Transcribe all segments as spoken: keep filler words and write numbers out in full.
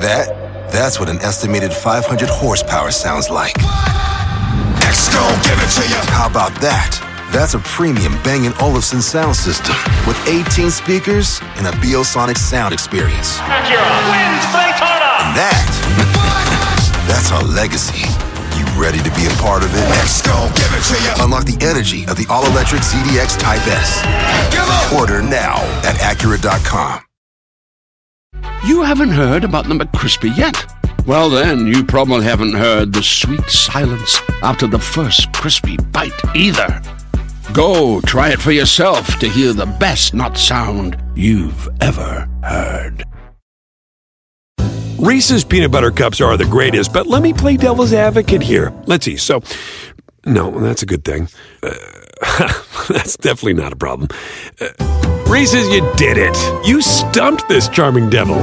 that? That's what an estimated five hundred horsepower sounds like. X gon' give it to you. How about that? That's a premium Bang and Olufsen sound system with eighteen speakers and a Biosonic sound experience. Acura wins Daytona. And that, that's our legacy. You ready to be a part of it? X gon' give it to you. Unlock the energy of the all-electric Z D X Type S. Order now at Acura dot com. You haven't heard about the McCrispy yet? Well, then, you probably haven't heard the sweet silence after the first crispy bite either. Go try it for yourself to hear the best nut sound you've ever heard. Reese's Peanut Butter Cups are the greatest, but let me play devil's advocate here. Let's see. So, no, that's a good thing. Uh, that's definitely not a problem. Uh, Reese's, you did it. You stumped this charming devil.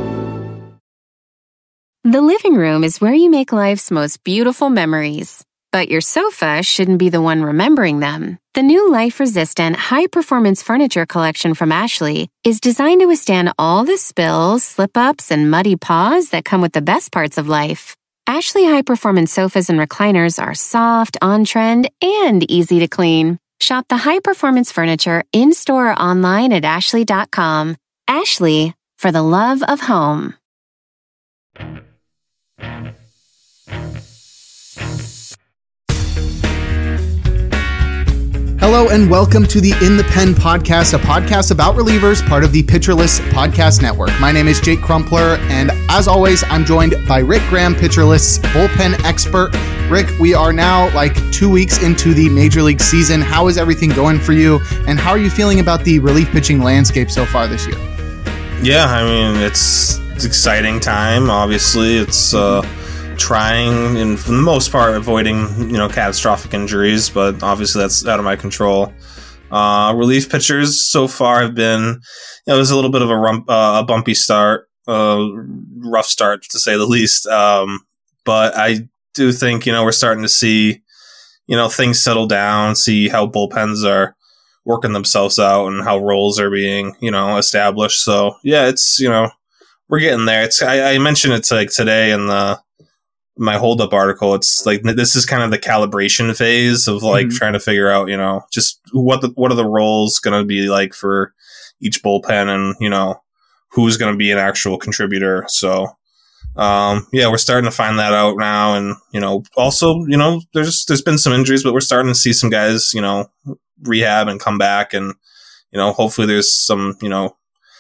The living room is where you make life's most beautiful memories. But your sofa shouldn't be the one remembering them. The new life-resistant, high-performance furniture collection from Ashley is designed to withstand all the spills, slip-ups, and muddy paws that come with the best parts of life. Ashley high-performance sofas and recliners are soft, on-trend, and easy to clean. Shop the high-performance furniture in-store or online at ashley dot com. Ashley, for the love of home. Hello and welcome to the In the Pen podcast, a podcast about relievers, part of the Pitcherless Podcast Network. My name is Jake Crumpler, and as always, I'm joined by Rick Graham, Pitcherless bullpen expert. Rick, we are now like two weeks into the Major League season. How is everything going for you, and how are you feeling about the relief pitching landscape so far this year? Yeah, I mean, it's, it's exciting time. Obviously, it's uh, trying, and for the most part, avoiding you know catastrophic injuries, but obviously that's out of my control. Uh, relief pitchers so far have been, you know, it was a little bit of a rump, uh, a bumpy start, uh, rough start to say the least. Um, but I do think you know we're starting to see, you know, things settle down, see how bullpens are working themselves out and how roles are being you know established. So yeah, it's you know we're getting there. It's I, I mentioned it to, like today in the my hold up article. It's like this is kind of the calibration phase of like mm-hmm. trying to figure out you know just what the what are the roles going to be like for each bullpen, and you know who's going to be an actual contributor. So um yeah, we're starting to find that out now, and you know also you know there's there's been some injuries, but we're starting to see some guys you know rehab and come back, and you know hopefully there's some you know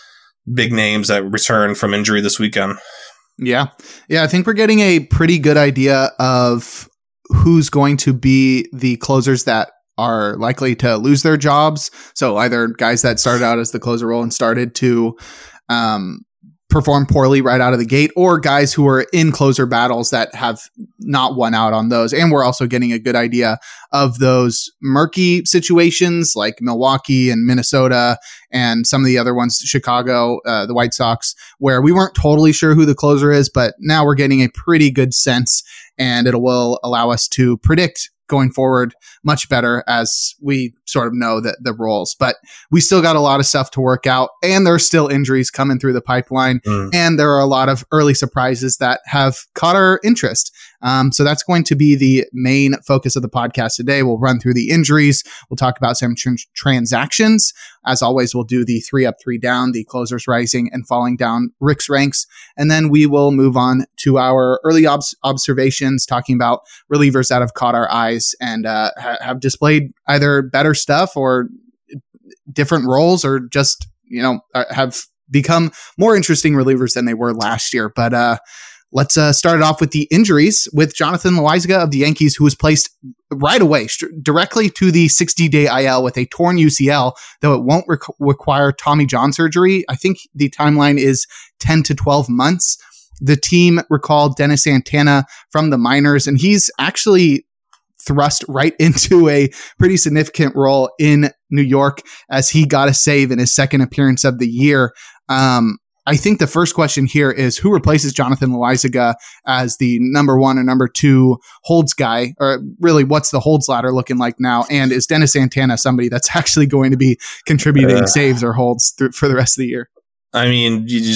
big names that return from injury this weekend. Yeah. Yeah. I think we're getting a pretty good idea of who's going to be the closers that are likely to lose their jobs. So either guys that started out as the closer role and started to um, perform poorly right out of the gate, or guys who are in closer battles that have not won out on those. And we're also getting a good idea of those murky situations like Milwaukee and Minnesota and some of the other ones, Chicago, uh, the White Sox, where we weren't totally sure who the closer is, but now we're getting a pretty good sense, and it will allow us to predict going forward much better as we sort of know the, the roles. But we still got a lot of stuff to work out, and there's still injuries coming through the pipeline, mm. and there are a lot of early surprises that have caught our interest. Um, so that's going to be the main focus of the podcast today. We'll run through the injuries. We'll talk about some tr- transactions. As always, we'll do the three up, three down, the closers rising and falling down Rick's ranks. And then we will move on to our early ob- observations, talking about relievers that have caught our eyes and uh, ha- have displayed either better stuff or different roles, or just, you know, have become more interesting relievers than they were last year. But, uh, Let's uh, start it off with the injuries with Jonathan Loáisiga of the Yankees, who was placed right away st- directly to the sixty-day I L with a torn U C L, though it won't rec- require Tommy John surgery. I think the timeline is ten to twelve months. The team recalled Dennis Santana from the minors, and he's actually thrust right into a pretty significant role in New York as he got a save in his second appearance of the year. Um, I think the first question here is who replaces Jonathan Loáisiga as the number one or number two holds guy, or really what's the holds ladder looking like now? And is Dennis Santana somebody that's actually going to be contributing uh, saves or holds th- for the rest of the year? I mean, you just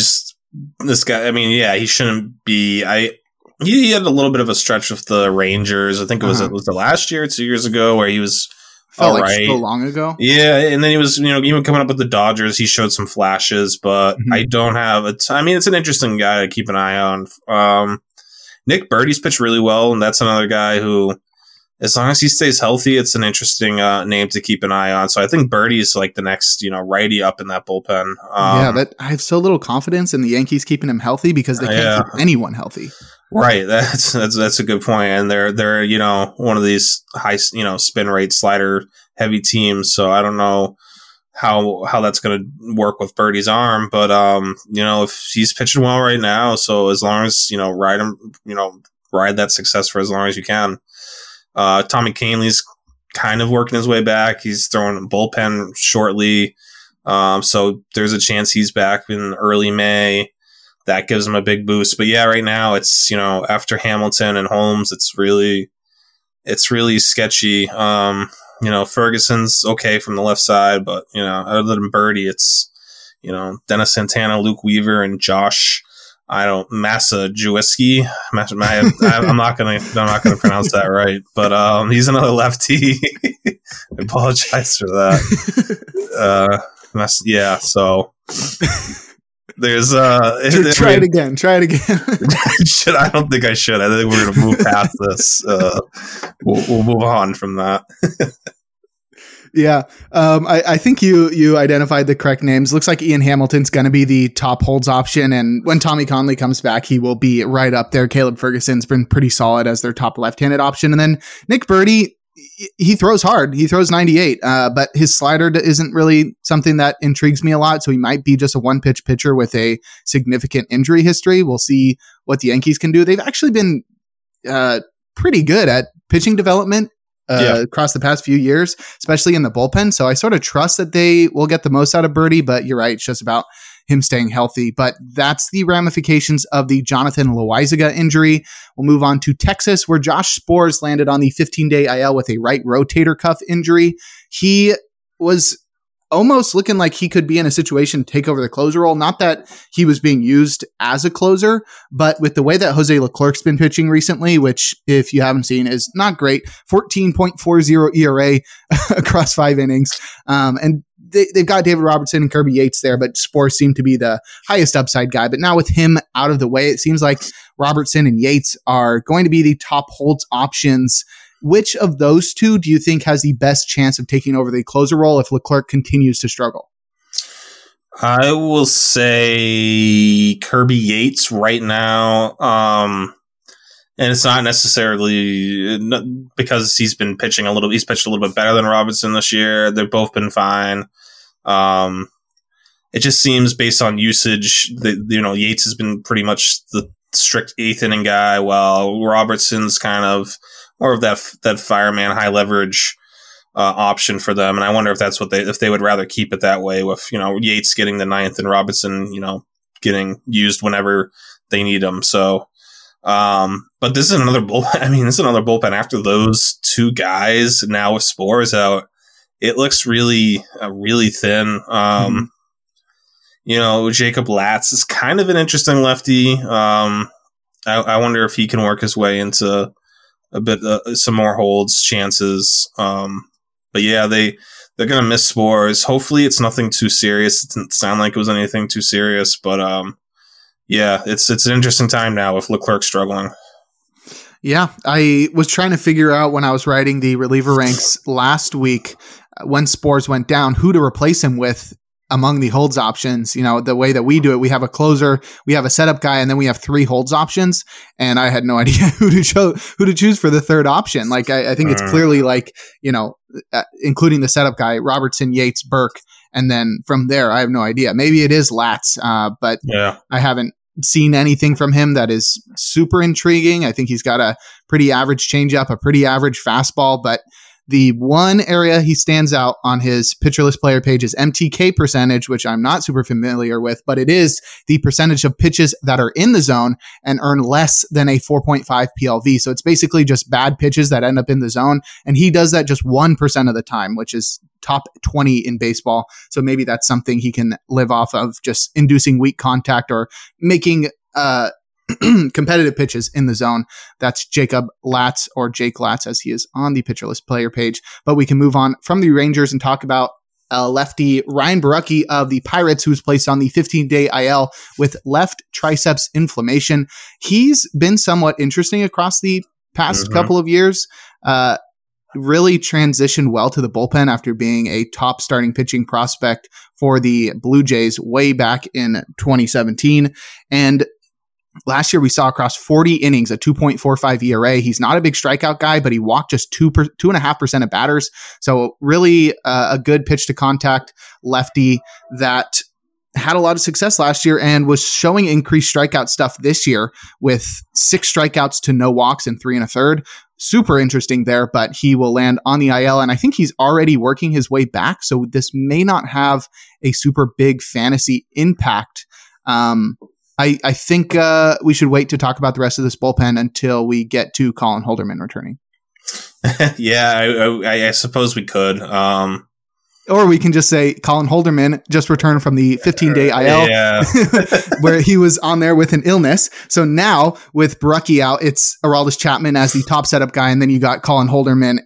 this guy, I mean, yeah, he shouldn't be. I he, he had a little bit of a stretch with the Rangers. I think it was uh-huh. it was the last year, two years ago, where he was felt all like right. so long ago. Yeah, and then he was, you know, even coming up with the Dodgers, he showed some flashes, but mm-hmm. I don't have a t- I mean, it's an interesting guy to keep an eye on. Um, Nick Birdie's pitched really well, and that's another guy who, as long as he stays healthy, it's an interesting uh, name to keep an eye on. So I think Birdie's like the next, you know, righty up in that bullpen. Um, yeah, but I have so little confidence in the Yankees keeping him healthy because they can't yeah. keep anyone healthy. Right, that's that's that's a good point, and they're they're you know one of these high you know spin rate slider heavy teams. So I don't know how how that's going to work with Birdie's arm, but um you know if he's pitching well right now, so as long as you know ride him you know ride that success for as long as you can. Uh, Tommy Kahnle's kind of working his way back. He's throwing a bullpen shortly, um so there's a chance he's back in early May. That gives him a big boost. But yeah, right now it's, you know, after Hamilton and Holmes, it's really, it's really sketchy. Um, you know, Ferguson's okay from the left side, but, you know, other than Birdie, it's, you know, Dennis Santana, Luke Weaver, and Josh, I don't, Massa Jawiski. I'm not going to, I'm not going to pronounce that right, but, um, he's another lefty. I apologize for that. Uh, yeah, so. There's uh try, try it again. Try it again. should I don't think I should. I think we're gonna move past this. Uh, we'll, we'll move on from that. yeah, um, I, I think you you identified the correct names. Looks like Ian Hamilton's going to be the top holds option, and when Tommy Kahnle comes back, he will be right up there. Caleb Ferguson's been pretty solid as their top left-handed option, and then Nick Birdie. He throws hard. He throws ninety-eight, uh, but his slider isn't really something that intrigues me a lot. So he might be just a one-pitch pitcher with a significant injury history. We'll see what the Yankees can do. They've actually been uh, pretty good at pitching development uh, yeah. across the past few years, especially in the bullpen. So I sort of trust that they will get the most out of Birdie, but you're right. It's just about him staying healthy. But that's the ramifications of the Jonathan Loaizaga injury. We'll move on to Texas, where Josh Sborz landed on the fifteen-day I L with a right rotator cuff injury. He was almost looking like he could be in a situation to take over the closer role. Not that he was being used as a closer, but with the way that Jose Leclerc's been pitching recently, which if you haven't seen is not great, fourteen point four oh E R A across five innings. Um, and they, they've got David Robertson and Kirby Yates there, but Sborz seemed to be the highest upside guy. But now with him out of the way, it seems like Robertson and Yates are going to be the top holds options. Which of those two do you think has the best chance of taking over the closer role if Leclerc continues to struggle? I will say Kirby Yates right now. Um, and it's not necessarily because he's been pitching a little, he's pitched a little bit better than Robinson this year. They've both been fine. Um, it just seems based on usage that, you know, Yates has been pretty much the strict eighth inning guy, while Robertson's kind of more of that, that fireman high leverage uh, option for them. And I wonder if that's what they, if they would rather keep it that way with, you know, Yates getting the ninth and Robinson, you know, getting used whenever they need him. So, um, but this is another bullpen. I mean, this is another bullpen after those two guys. Now with Sborz out, it looks really, uh, really thin. Um, mm-hmm. You know, Jacob Latz is kind of an interesting lefty. Um, I, I wonder if he can work his way into a bit, uh, some more holds chances. Um, but yeah, they, they're going to miss Sborz. Hopefully it's nothing too serious. It didn't sound like it was anything too serious, but, um, yeah, it's, it's an interesting time now with Leclerc struggling. Yeah. I was trying to figure out when I was writing the reliever ranks last week, when Sborz went down, who to replace him with among the holds options. You know, the way that we do it, we have a closer, we have a setup guy, and then we have three holds options. And I had no idea who to cho- who to choose for the third option. Like, I, I think it's clearly like, you know, uh, including the setup guy, Robertson, Yates, Burke. And then from there, I have no idea. Maybe it is Latz, uh, but yeah. I haven't seen anything from him that is super intriguing. I think he's got a pretty average changeup, a pretty average fastball, but The one area he stands out on his pitcher list player page is M T K percentage, which I'm not super familiar with, but it is the percentage of pitches that are in the zone and earn less than a four point five P L V. So it's basically just bad pitches that end up in the zone. And he does that just one percent of the time, which is top twenty in baseball. So maybe that's something he can live off of, just inducing weak contact or making uh, competitive pitches in the zone. That's Jacob Latz, or Jake Latz, as he is on the pitcher list player page. But we can move on from the Rangers and talk about uh, lefty Ryan Borucki of the Pirates, who's placed on the fifteen-day I L with left triceps inflammation. He's been somewhat interesting across the past mm-hmm. couple of years. Uh, really transitioned well to the bullpen after being a top starting pitching prospect for the Blue Jays way back in twenty seventeen. And last year we saw across forty innings, a two point four five E R A. He's not a big strikeout guy, but he walked just two per, two and a half percent of batters. So really uh, a good pitch to contact lefty that had a lot of success last year and was showing increased strikeout stuff this year with six strikeouts to no walks and three and a third. Super interesting there, but he will land on the I L. And I think he's already working his way back. So this may not have a super big fantasy impact. Um, I, I think uh, we should wait to talk about the rest of this bullpen until we get to Colin Holderman returning. yeah, I, I, I suppose we could. Um, or we can just say Colin Holderman just returned from the fifteen-day I L, yeah. where he was on there with an illness. So now with Borucki out, it's Aroldis Chapman as the top setup guy, and then you got Colin Holderman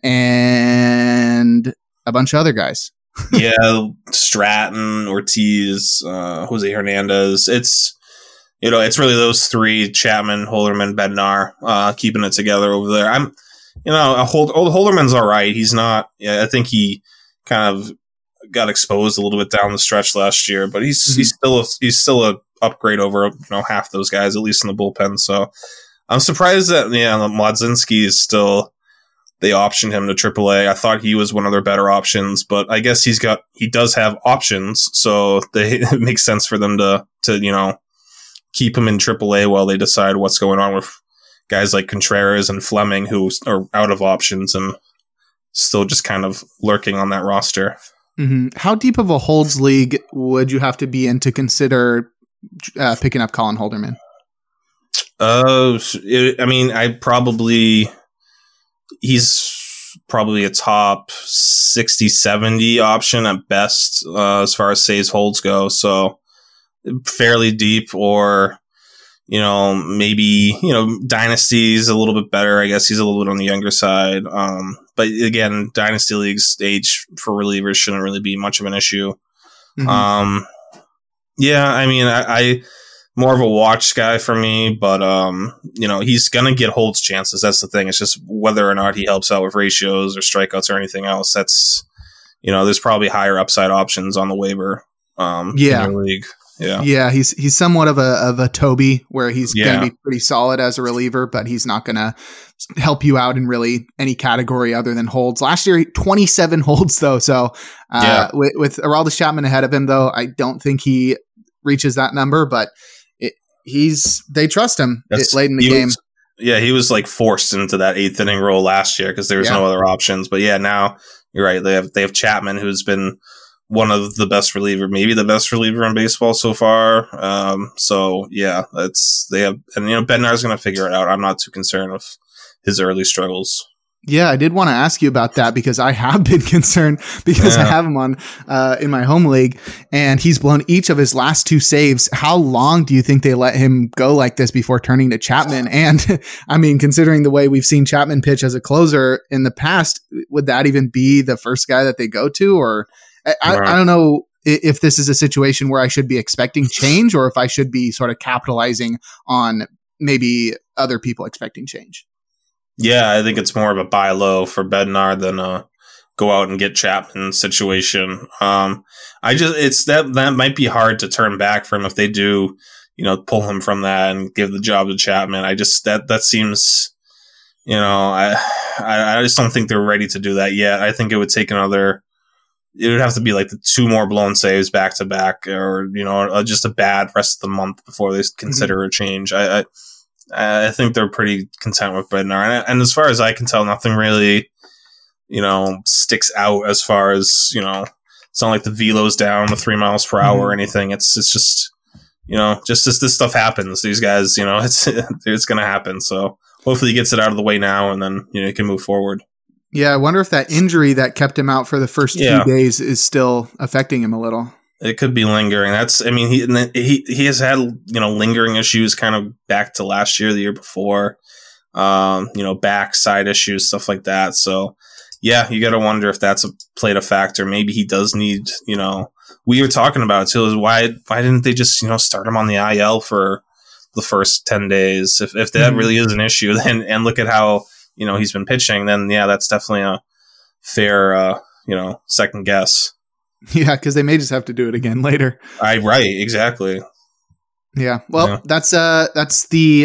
and a bunch of other guys. yeah, Stratton, Ortiz, uh, Jose Hernandez. It's You know, it's really those three: Chapman, Holderman, Bednar, uh, keeping it together over there. I'm, you know, a Hold, old Holderman's all right. He's not. Yeah, I think he kind of got exposed a little bit down the stretch last year, but he's mm-hmm. he's still a, he's still a upgrade over you know half those guys, at least in the bullpen. So I'm surprised that yeah, Mlodzinski is still. They optioned him to triple A. I thought he was one of their better options, but I guess he's got he does have options, so they, it makes sense for them to to you know. keep him in triple A while they decide what's going on with guys like Contreras and Fleming, who are out of options and still just kind of lurking on that roster. Mm-hmm. How deep of a holds league would you have to be in to consider uh, picking up Colin Holderman? Uh, it, I mean, I probably, he's probably a top sixty, seventy option at best uh, as far as saves holds go. So, fairly deep, or you know maybe you know Dynasty's a little bit better. I guess he's a little bit on the younger side, um but again, Dynasty leagues age for relievers shouldn't really be much of an issue. Mm-hmm. um yeah I mean I, I more of a watch guy for me, but um you know he's gonna get holds chances. That's the thing. It's just whether or not he helps out with ratios or strikeouts or anything else. That's you know there's probably higher upside options on the waiver um yeah in your league. Yeah, yeah, he's he's somewhat of a of a Toby, where he's yeah. going to be pretty solid as a reliever, but he's not going to help you out in really any category other than holds. Last year, twenty-seven holds though, so uh, yeah. with, with Aroldis Chapman ahead of him, though, I don't think he reaches that number. But it, he's they trust him it, late in the game. Was, yeah, he was like forced into that eighth inning role last year because there was yeah. no other options. But yeah, now you're right. They have they have Chapman, who's been one of the best reliever, maybe the best reliever in baseball so far. Um, so yeah, it's they have, and you know, Bednar's going to figure it out. I'm not too concerned with his early struggles. Yeah, I did want to ask you about that because I have been concerned because yeah. I have him on uh, in my home league, and he's blown each of his last two saves. How long do you think they let him go like this before turning to Chapman? And I mean, considering the way we've seen Chapman pitch as a closer in the past, would that even be the first guy that they go to? Or I, right. I, I don't know if this is a situation where I should be expecting change or if I should be sort of capitalizing on maybe other people expecting change. Yeah, I think it's more of a buy low for Bednar than a go out and get Chapman situation. Um, I just it's that that might be hard to turn back from if they do, you know, pull him from that and give the job to Chapman. I just that that seems, you know, I I, I just don't think they're ready to do that yet. I think it would take another. It would have to be like the two more blown saves back to back, or you know, just a bad rest of the month before they consider mm-hmm. a change. I, I I think they're pretty content with Bednar, and, and as far as I can tell, nothing really. you know, sticks out as far as, you know, it's not like the velo's down to three miles per hour mm-hmm. or anything. It's it's just, you know, just as this stuff happens, these guys, you know, it's it's going to happen. So hopefully he gets it out of the way now, and then, you know, he can move forward. Yeah, I wonder if that injury that kept him out for the first yeah. few days is still affecting him a little. It could be lingering. That's, I mean, he he he has had, you know, lingering issues kind of back to last year, the year before, um, you know, back side issues, stuff like that. So, yeah, you got to wonder if that's a, played a factor. Maybe he does need, you know, we were talking about it too. Is why why didn't they just, you know, start him on the I L for the first ten days? If if that mm-hmm. really is an issue, then and look at how, you know, he's been pitching, then yeah, that's definitely a fair, uh, you know, second guess. Yeah, because they may just have to do it again later. I right, exactly. Yeah, well, yeah. that's uh, that's the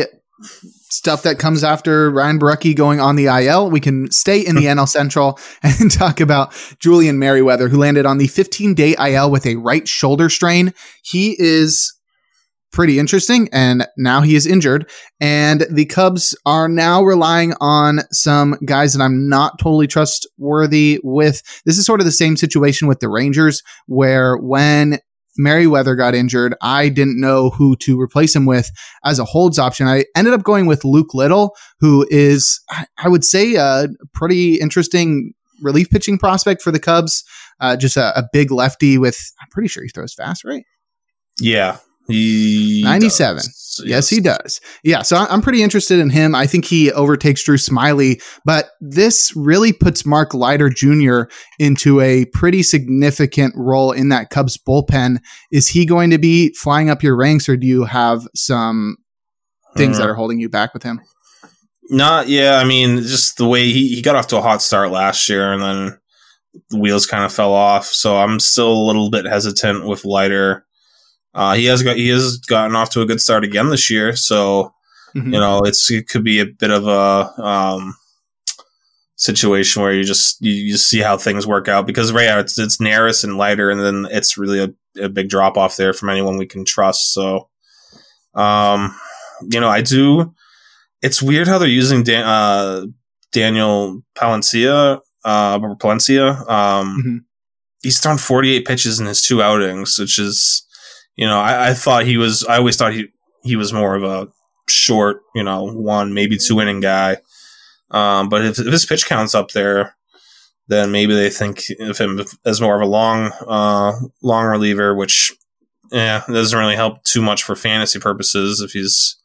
stuff that comes after Ryan Borucki going on the I L. We can stay in the N L Central and talk about Julian Merryweather, who landed on the fifteen-day I L with a right shoulder strain. He is pretty interesting, and now he is injured, and the Cubs are now relying on some guys that I'm not totally trustworthy with. This is sort of the same situation with the Rangers, where when Merryweather got injured, I didn't know who to replace him with as a holds option. I ended up going with Luke Little, who is, I would say, a pretty interesting relief pitching prospect for the Cubs. Uh, just a, a big lefty with, I'm pretty sure he throws fast, right? Yeah. He ninety-seven. Does. Yes. yes, he does. Yeah, so I'm pretty interested in him. I think he overtakes Drew Smyly, but this really puts Mark Leiter Junior into a pretty significant role in that Cubs bullpen. Is he going to be flying up your ranks, or do you have some things mm. that are holding you back with him? Not, yeah. I mean, just the way he, he got off to a hot start last year, and then the wheels kind of fell off. So I'm still a little bit hesitant with Leiter. Uh, he has got he has gotten off to a good start again this year, so mm-hmm. you know it's it could be a bit of a um, situation where you just you, you see how things work out, because right now it's it's Neris and Leiter, and then it's really a, a big drop off there from anyone we can trust. So, um, you know, I do. It's weird how they're using Dan, uh, Daniel Palencia, uh, Palencia. Um, mm-hmm. He's thrown forty-eight pitches in his two outings, which is. You know, I, I thought he was. I always thought he he was more of a short, you know, one maybe two inning guy. Um, but if, if his pitch count's up there, then maybe they think of him as more of a long, uh, long reliever, which yeah doesn't really help too much for fantasy purposes if he's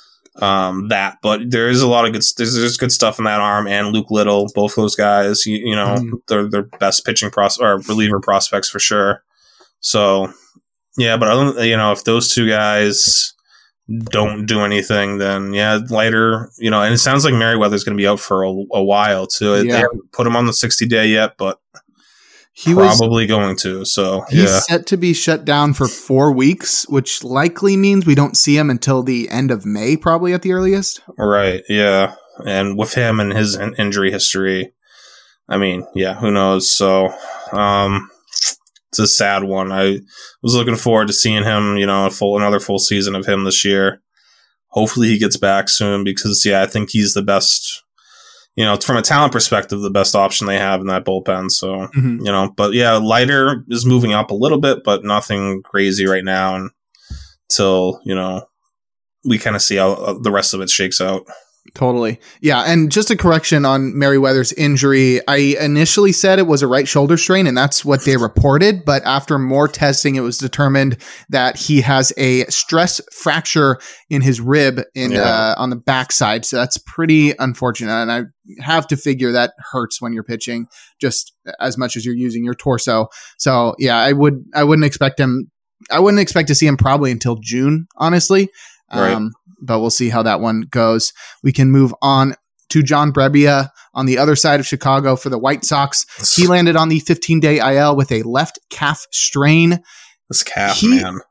um, that. But there is a lot of good. There's, there's good stuff in that arm, and Luke Little, both those guys. You, you know, mm. they're their best pitching pros or reliever prospects for sure. So. Yeah, but other than, you know, if those two guys don't do anything, then yeah, Leiter, you know, and it sounds like Merryweather's going to be out for a, a while too. Yeah. They haven't put him on the sixty day yet, but he probably was, going to. So he's yeah. set to be shut down for four weeks, which likely means we don't see him until the end of May, probably at the earliest. Right. Yeah, and with him and his in- injury history, I mean, yeah, who knows? So, um. It's a sad one. I was looking forward to seeing him, you know, a full another full season of him this year. Hopefully he gets back soon, because, yeah, I think he's the best, you know, from a talent perspective, the best option they have in that bullpen. So, mm-hmm. you know, but yeah, Leiter is moving up a little bit, but nothing crazy right now until, you know, we kind of see how the rest of it shakes out. Totally. Yeah. And just a correction on Merryweather's injury. I initially said it was a right shoulder strain, and that's what they reported. But after more testing, it was determined that he has a stress fracture in his rib in yeah. uh, on the backside. So that's pretty unfortunate. And I have to figure that hurts when you're pitching just as much as you're using your torso. So yeah, I would, I wouldn't expect him. I wouldn't expect to see him probably until June, honestly. Right. Um, but we'll see how that one goes. We can move on to John Brebbia on the other side of Chicago for the White Sox. He landed on the fifteen-day I L with a left calf strain. This calf, he, man.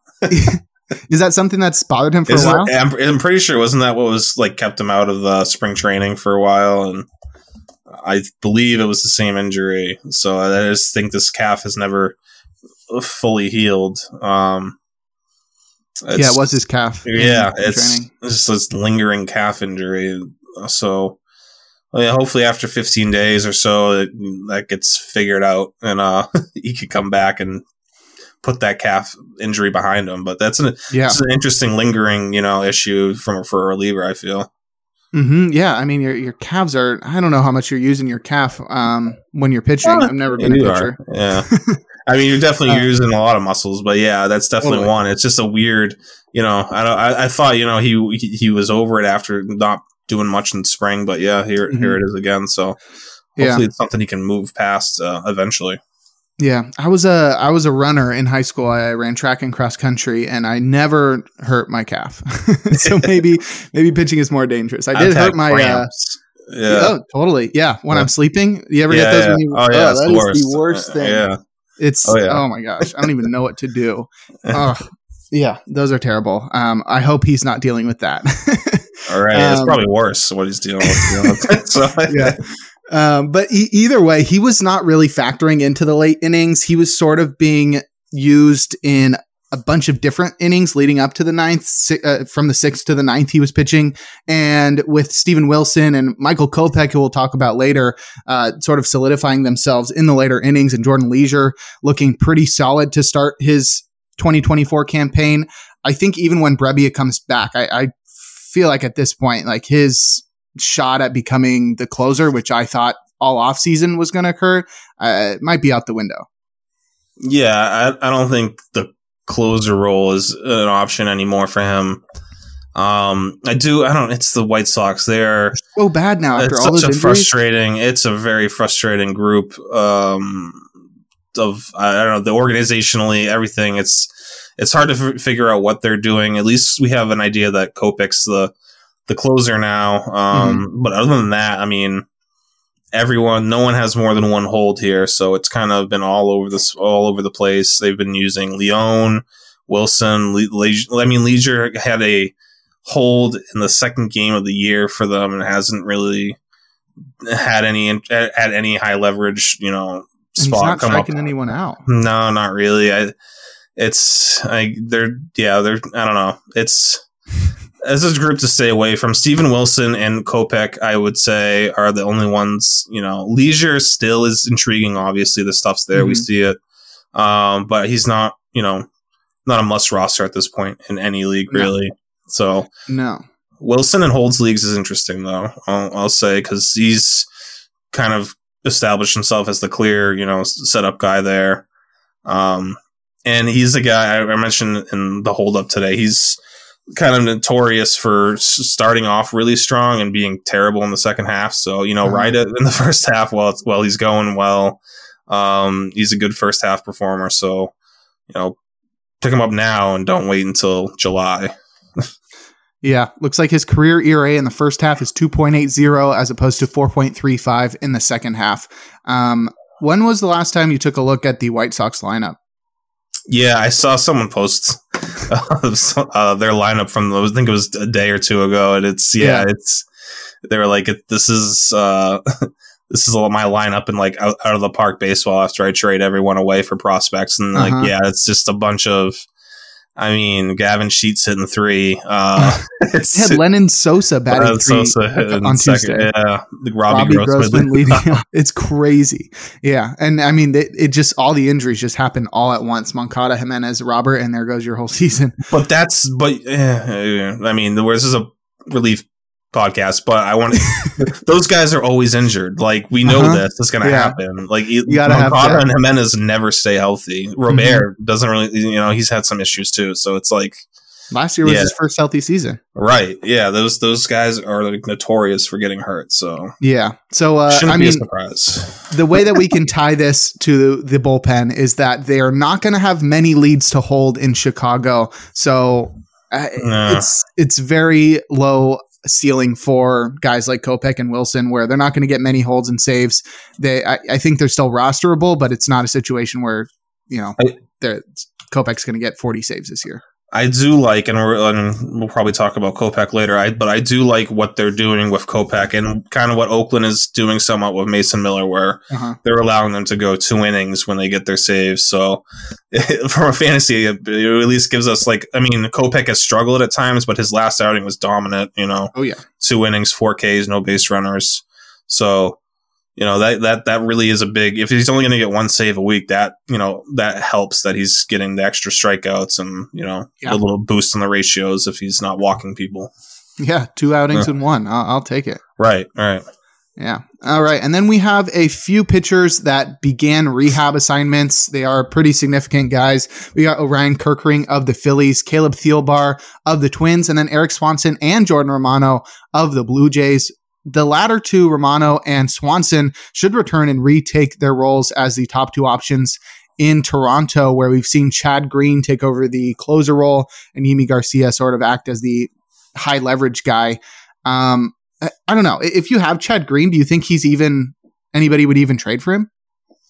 Is that something that's bothered him for Isn't, a while? I'm, I'm pretty sure, wasn't that what was like kept him out of uh, spring training for a while? And I believe it was the same injury. So I just think this calf has never fully healed. Um, yeah, it was his calf. Yeah, it's, it's just this lingering calf injury. So Well, yeah, hopefully after fifteen days or so, it, that gets figured out, and uh, he could come back and put that calf injury behind him. But that's an, yeah. it's an interesting lingering, you know, issue from for a reliever, I feel. Mm-hmm. Yeah, I mean, your your calves are. I don't know how much you're using your calf um, when you're pitching. Well, I've never been a pitcher. Are. Yeah, I mean, you're definitely uh, using a lot of muscles, but yeah, that's definitely totally. one. It's just a weird, you know. I don't. I, I thought, you know, he he was over it after not doing much in spring, but yeah, here mm-hmm. here it is again. So hopefully, yeah. it's something he can move past uh, eventually. Yeah, I was a I was a runner in high school. I ran track and cross country, and I never hurt my calf. So maybe maybe pitching is more dangerous. I did hurt my. Uh, yeah. Oh, totally. Yeah. When yeah. I'm sleeping, you ever yeah, get those? Yeah. When you, oh, yeah. Oh, That's that the is worst. the worst thing. Yeah. It's. Oh, yeah. oh my gosh, I don't even know what to do. Oh, yeah, those are terrible. Um, I hope he's not dealing with that. All right, um, it's probably worse what he's dealing with. You know? So, yeah. Um, but e- either way, he was not really factoring into the late innings. He was sort of being used in a bunch of different innings leading up to the ninth, si- uh, from the sixth to the ninth, he was pitching. And with Steven Wilson and Michael Kopech, who we'll talk about later, uh, sort of solidifying themselves in the later innings, and Jordan Leisure looking pretty solid to start his twenty twenty-four campaign. I think even when Brebbia comes back, I, I feel like at this point, like his shot at becoming the closer, which I thought all offseason was going to occur, uh, might be out the window. Yeah, I, I don't think the closer role is an option anymore for him. Um, I do. I don't. It's the White Sox. They're so bad now. After it's all such those a injuries. frustrating. It's a very frustrating group. Um, of I don't know the organizationally everything. It's it's hard to f- figure out what they're doing. At least we have an idea that Kopech's the the closer now. Um, mm-hmm. But other than that, I mean, everyone, no one has more than one hold here, so it's kind of been all over this, all over the place. They've been using Leone, Wilson. Le- Le- I mean, Leisure had a hold in the second game of the year for them, and hasn't really had any had any high leverage, you know, spot. And he's not come striking up. anyone out. No, not really. I. It's I. They're yeah. They're I don't know. It's. As a group to stay away from. Steven Wilson and Kopech, I would say, are the only ones. You know, Leisure still is intriguing. Obviously, the stuff's there. Mm-hmm. We see it. Um, but he's not, you know, not a must roster at this point in any league, really. No. So, no. Wilson in holds leagues is interesting, though, I'll, I'll say, because he's kind of established himself as the clear, you know, setup guy there. Um, and he's the guy I mentioned in the hold up today. He's kind of notorious for starting off really strong and being terrible in the second half. So, you know, uh-huh. ride it in the first half while it's, while he's going well. Um, he's a good first half performer. So, you know, pick him up now and don't wait until July. Yeah. Looks like his career E R A in the first half is two point eight oh as opposed to four point three five in the second half. Um, when was the last time you took a look at the White Sox lineup? Yeah, I saw someone post uh, their lineup from, I think it was a day or two ago, and it's yeah, yeah. it's they were like, this is uh, this is my lineup in like out, out of the park baseball after I trade everyone away for prospects, and like uh-huh. yeah, it's just a bunch of. I mean, Gavin Sheets hitting three. Uh, it's, they had Lennon Sosa batting Lennon three Sosa on second, Tuesday. Yeah, Robbie, Robbie Grossman, Grossman leading up. It's crazy. Yeah, and I mean, it, it just all the injuries just happen all at once. Moncada, Jimenez, Robert, and there goes your whole season. But that's but eh, I mean, this is a relief podcast, but I want those guys are always injured. Like we know uh-huh. this is going to yeah. happen. Like you gotta Moncada have and Jimenez never stay healthy. Robert mm-hmm. doesn't really, you know, he's had some issues too. So it's like last year was yeah. his first healthy season, right? Yeah, those those guys are like notorious for getting hurt. So yeah, so uh, shouldn't I be mean, a surprise. The way that we can tie this to the bullpen is that they are not going to have many leads to hold in Chicago. So uh, nah. it's it's very low ceiling for guys like Kopech and Wilson, where they're not going to get many holds and saves. They, I, I think they're still rosterable, but it's not a situation where, you know, they're, Kopech's going to get forty saves this year. I do like, and, we're, and we'll probably talk about Kopech later, I, but I do like what they're doing with Kopech and kind of what Oakland is doing somewhat with Mason Miller, where uh-huh. they're allowing them to go two innings when they get their saves. So from a fantasy, it, it at least gives us like, I mean, Kopech has struggled at times, but his last outing was dominant, you know. Oh, yeah. Two innings, four Ks, no base runners. So, you know, that, that, that really is a big, if he's only going to get one save a week, that, you know, that helps that he's getting the extra strikeouts and, you know, yeah. a little boost in the ratios if he's not walking people. Yeah. Two outings yeah. in one. I'll, I'll take it. Right. Right. Yeah. All right. And then we have a few pitchers that began rehab assignments. They are pretty significant guys. We got Orion Kerkering of the Phillies, Caleb Thielbar of the Twins, and then Eric Swanson and Jordan Romano of the Blue Jays. The latter two, Romano and Swanson, should return and retake their roles as the top two options in Toronto, where we've seen Chad Green take over the closer role and Yimi Garcia sort of act as the high leverage guy. Um, I, I don't know. If you have Chad Green, do you think he's even anybody would even trade for him?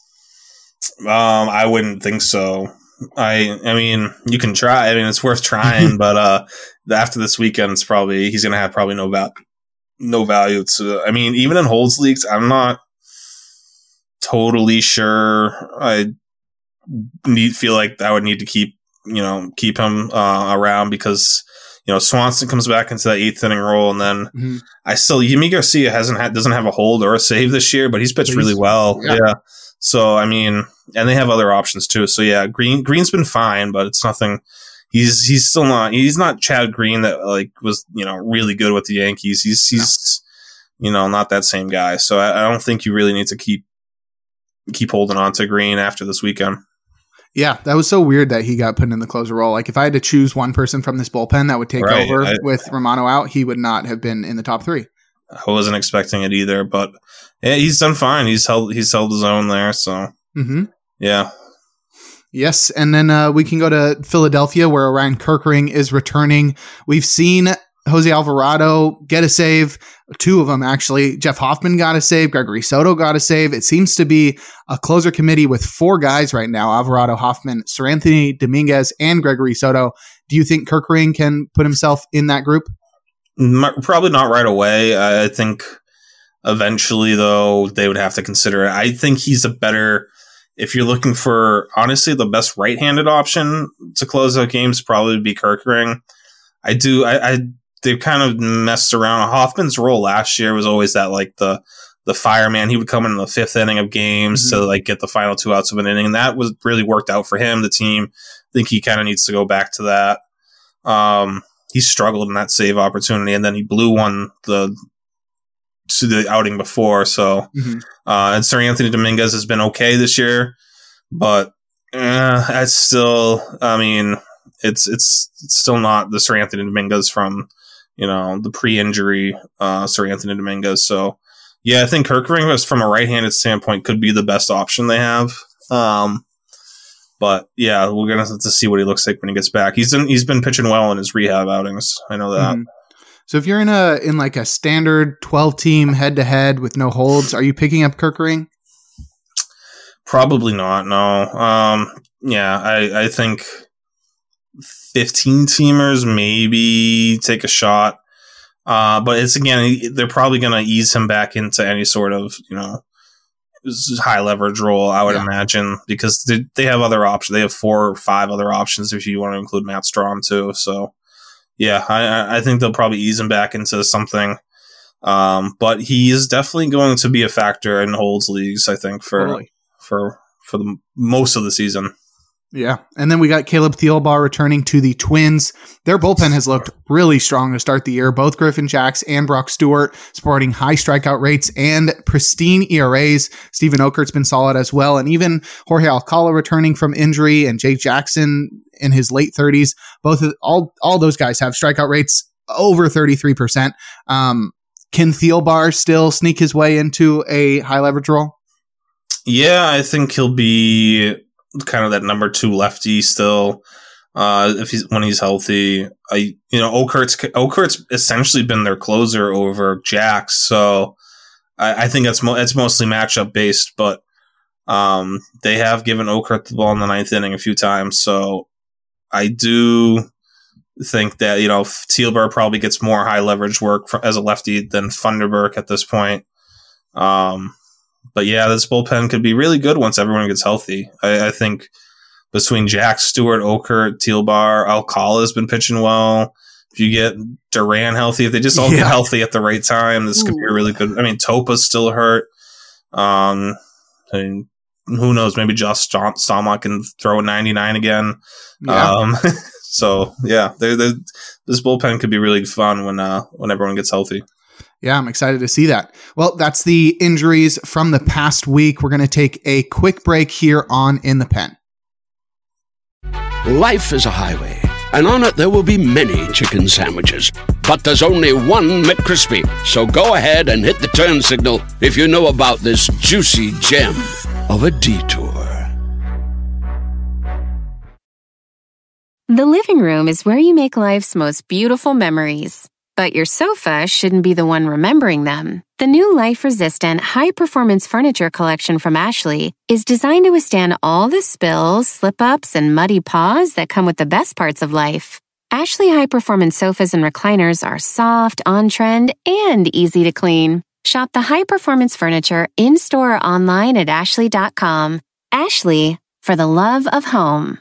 Um, I wouldn't think so. I, I mean, you can try. I mean, it's worth trying, but uh, after this weekend, it's probably he's going to have probably no value. No value to, I mean, even in holds leagues, I'm not totally sure. I need feel like I would need to keep, you know, keep him uh, around because, you know, Swanson comes back into that eighth inning role, and then mm-hmm. I still Yimi Garcia hasn't had doesn't have a hold or a save this year, but he's pitched really well. Yeah. yeah. So I mean, and they have other options too. So yeah, Green Green's been fine, but it's nothing. He's he's still not he's not Chad Green that like was you know really good with the Yankees. He's he's no. you know not that same guy. So I, I don't think you really need to keep keep holding on to Green after this weekend. Yeah, that was so weird that he got put in the closer role. Like if I had to choose one person from this bullpen that would take right. over I, with Romano out, he would not have been in the top three. I wasn't expecting it either, but yeah, he's done fine. He's held he's held his own there. So mm-hmm. yeah. Yes, and then uh, we can go to Philadelphia where Orion Kerkering is returning. We've seen Jose Alvarado get a save, two of them actually. Jeff Hoffman got a save, Gregory Soto got a save. It seems to be a closer committee with four guys right now, Alvarado, Hoffman, Seranthony Dominguez, and Gregory Soto. Do you think Kerkering can put himself in that group? Probably not right away. I think eventually, though, they would have to consider it. I think he's a better... If you're looking for, honestly, the best right-handed option to close out games, probably would be Kerkering. I do, I, I, they've kind of messed around. Hoffman's role last year was always that, like, the the fireman. He would come in the fifth inning of games mm-hmm. to, like, get the final two outs of an inning, and that was really worked out for him, the team. I think he kind of needs to go back to that. Um, he struggled in that save opportunity, and then he blew one the to the outing before. So, mm-hmm. uh, and Seranthony Dominguez has been okay this year, but uh, it's still, I mean, it's, it's, it's still not the Seranthony Dominguez from, you know, the pre-injury, uh, Seranthony Dominguez. So yeah, I think Kerkering was from a right-handed standpoint could be the best option they have. Um, but yeah, we're going to have to see what he looks like when he gets back. He's in, he's been pitching well in his rehab outings. I know that. Mm-hmm. So if you're in a in like a standard twelve team head to head with no holds, are you picking up Kerkering? Probably not. No. Um, yeah, I, I think fifteen teamers maybe take a shot. Uh, but it's again, they're probably going to ease him back into any sort of you know high leverage role. I would yeah. imagine because they, they have other options. They have four or five other options if you want to include Matt Strahm too. So. Yeah, I, I think they'll probably ease him back into something. Um, but he is definitely going to be a factor in holds leagues, I think, for totally. for for the most of the season. Yeah. And then we got Caleb Thielbar returning to the Twins. Their bullpen has looked really strong to start the year. Both Griffin Jacks and Brock Stewart sporting high strikeout rates and pristine E R As. Stephen Okert's been solid as well. And even Jorge Alcala returning from injury and Jake Jackson in his late thirties. Both of, all all those guys have strikeout rates over thirty-three percent. Um, can Thielbar still sneak his way into a high leverage role? Yeah, I think he'll be kind of that number two lefty still. Uh, if he's when he's healthy, I you know Okert's Okert's essentially been their closer over Jacks, so I, I think that's mo- it's mostly matchup based. But um, they have given Okert the ball in the ninth inning a few times, so I do think that you know Thielbar probably gets more high leverage work for, as a lefty than Funderburk at this point. Um, But yeah, this bullpen could be really good once everyone gets healthy. I, I think between Jack, Stewart, Okert, Thielbar, Alcala has been pitching well. if you get Duran healthy, if they just all Yeah. get healthy at the right time, this could be a really good. I mean, Topa's still hurt. Um, I mean, who knows? Maybe Josh Staumont can throw a ninety-nine again. Yeah. Um, so yeah, they're, they're, this bullpen could be really fun when uh, when everyone gets healthy. Yeah, I'm excited to see that. Well, that's the injuries from the past week. We're going to take a quick break here on In the Pen. Life is a highway, and on it there will be many chicken sandwiches. But there's only one McCrispy. So go ahead and hit the turn signal if you know about this juicy gem of a detour. The living room is where you make life's most beautiful memories. But your sofa shouldn't be the one remembering them. The new life-resistant, high-performance furniture collection from Ashley is designed to withstand all the spills, slip-ups, and muddy paws that come with the best parts of life. Ashley high-performance sofas and recliners are soft, on-trend, and easy to clean. Shop the high-performance furniture in-store or online at ashley dot com. Ashley, for the love of home.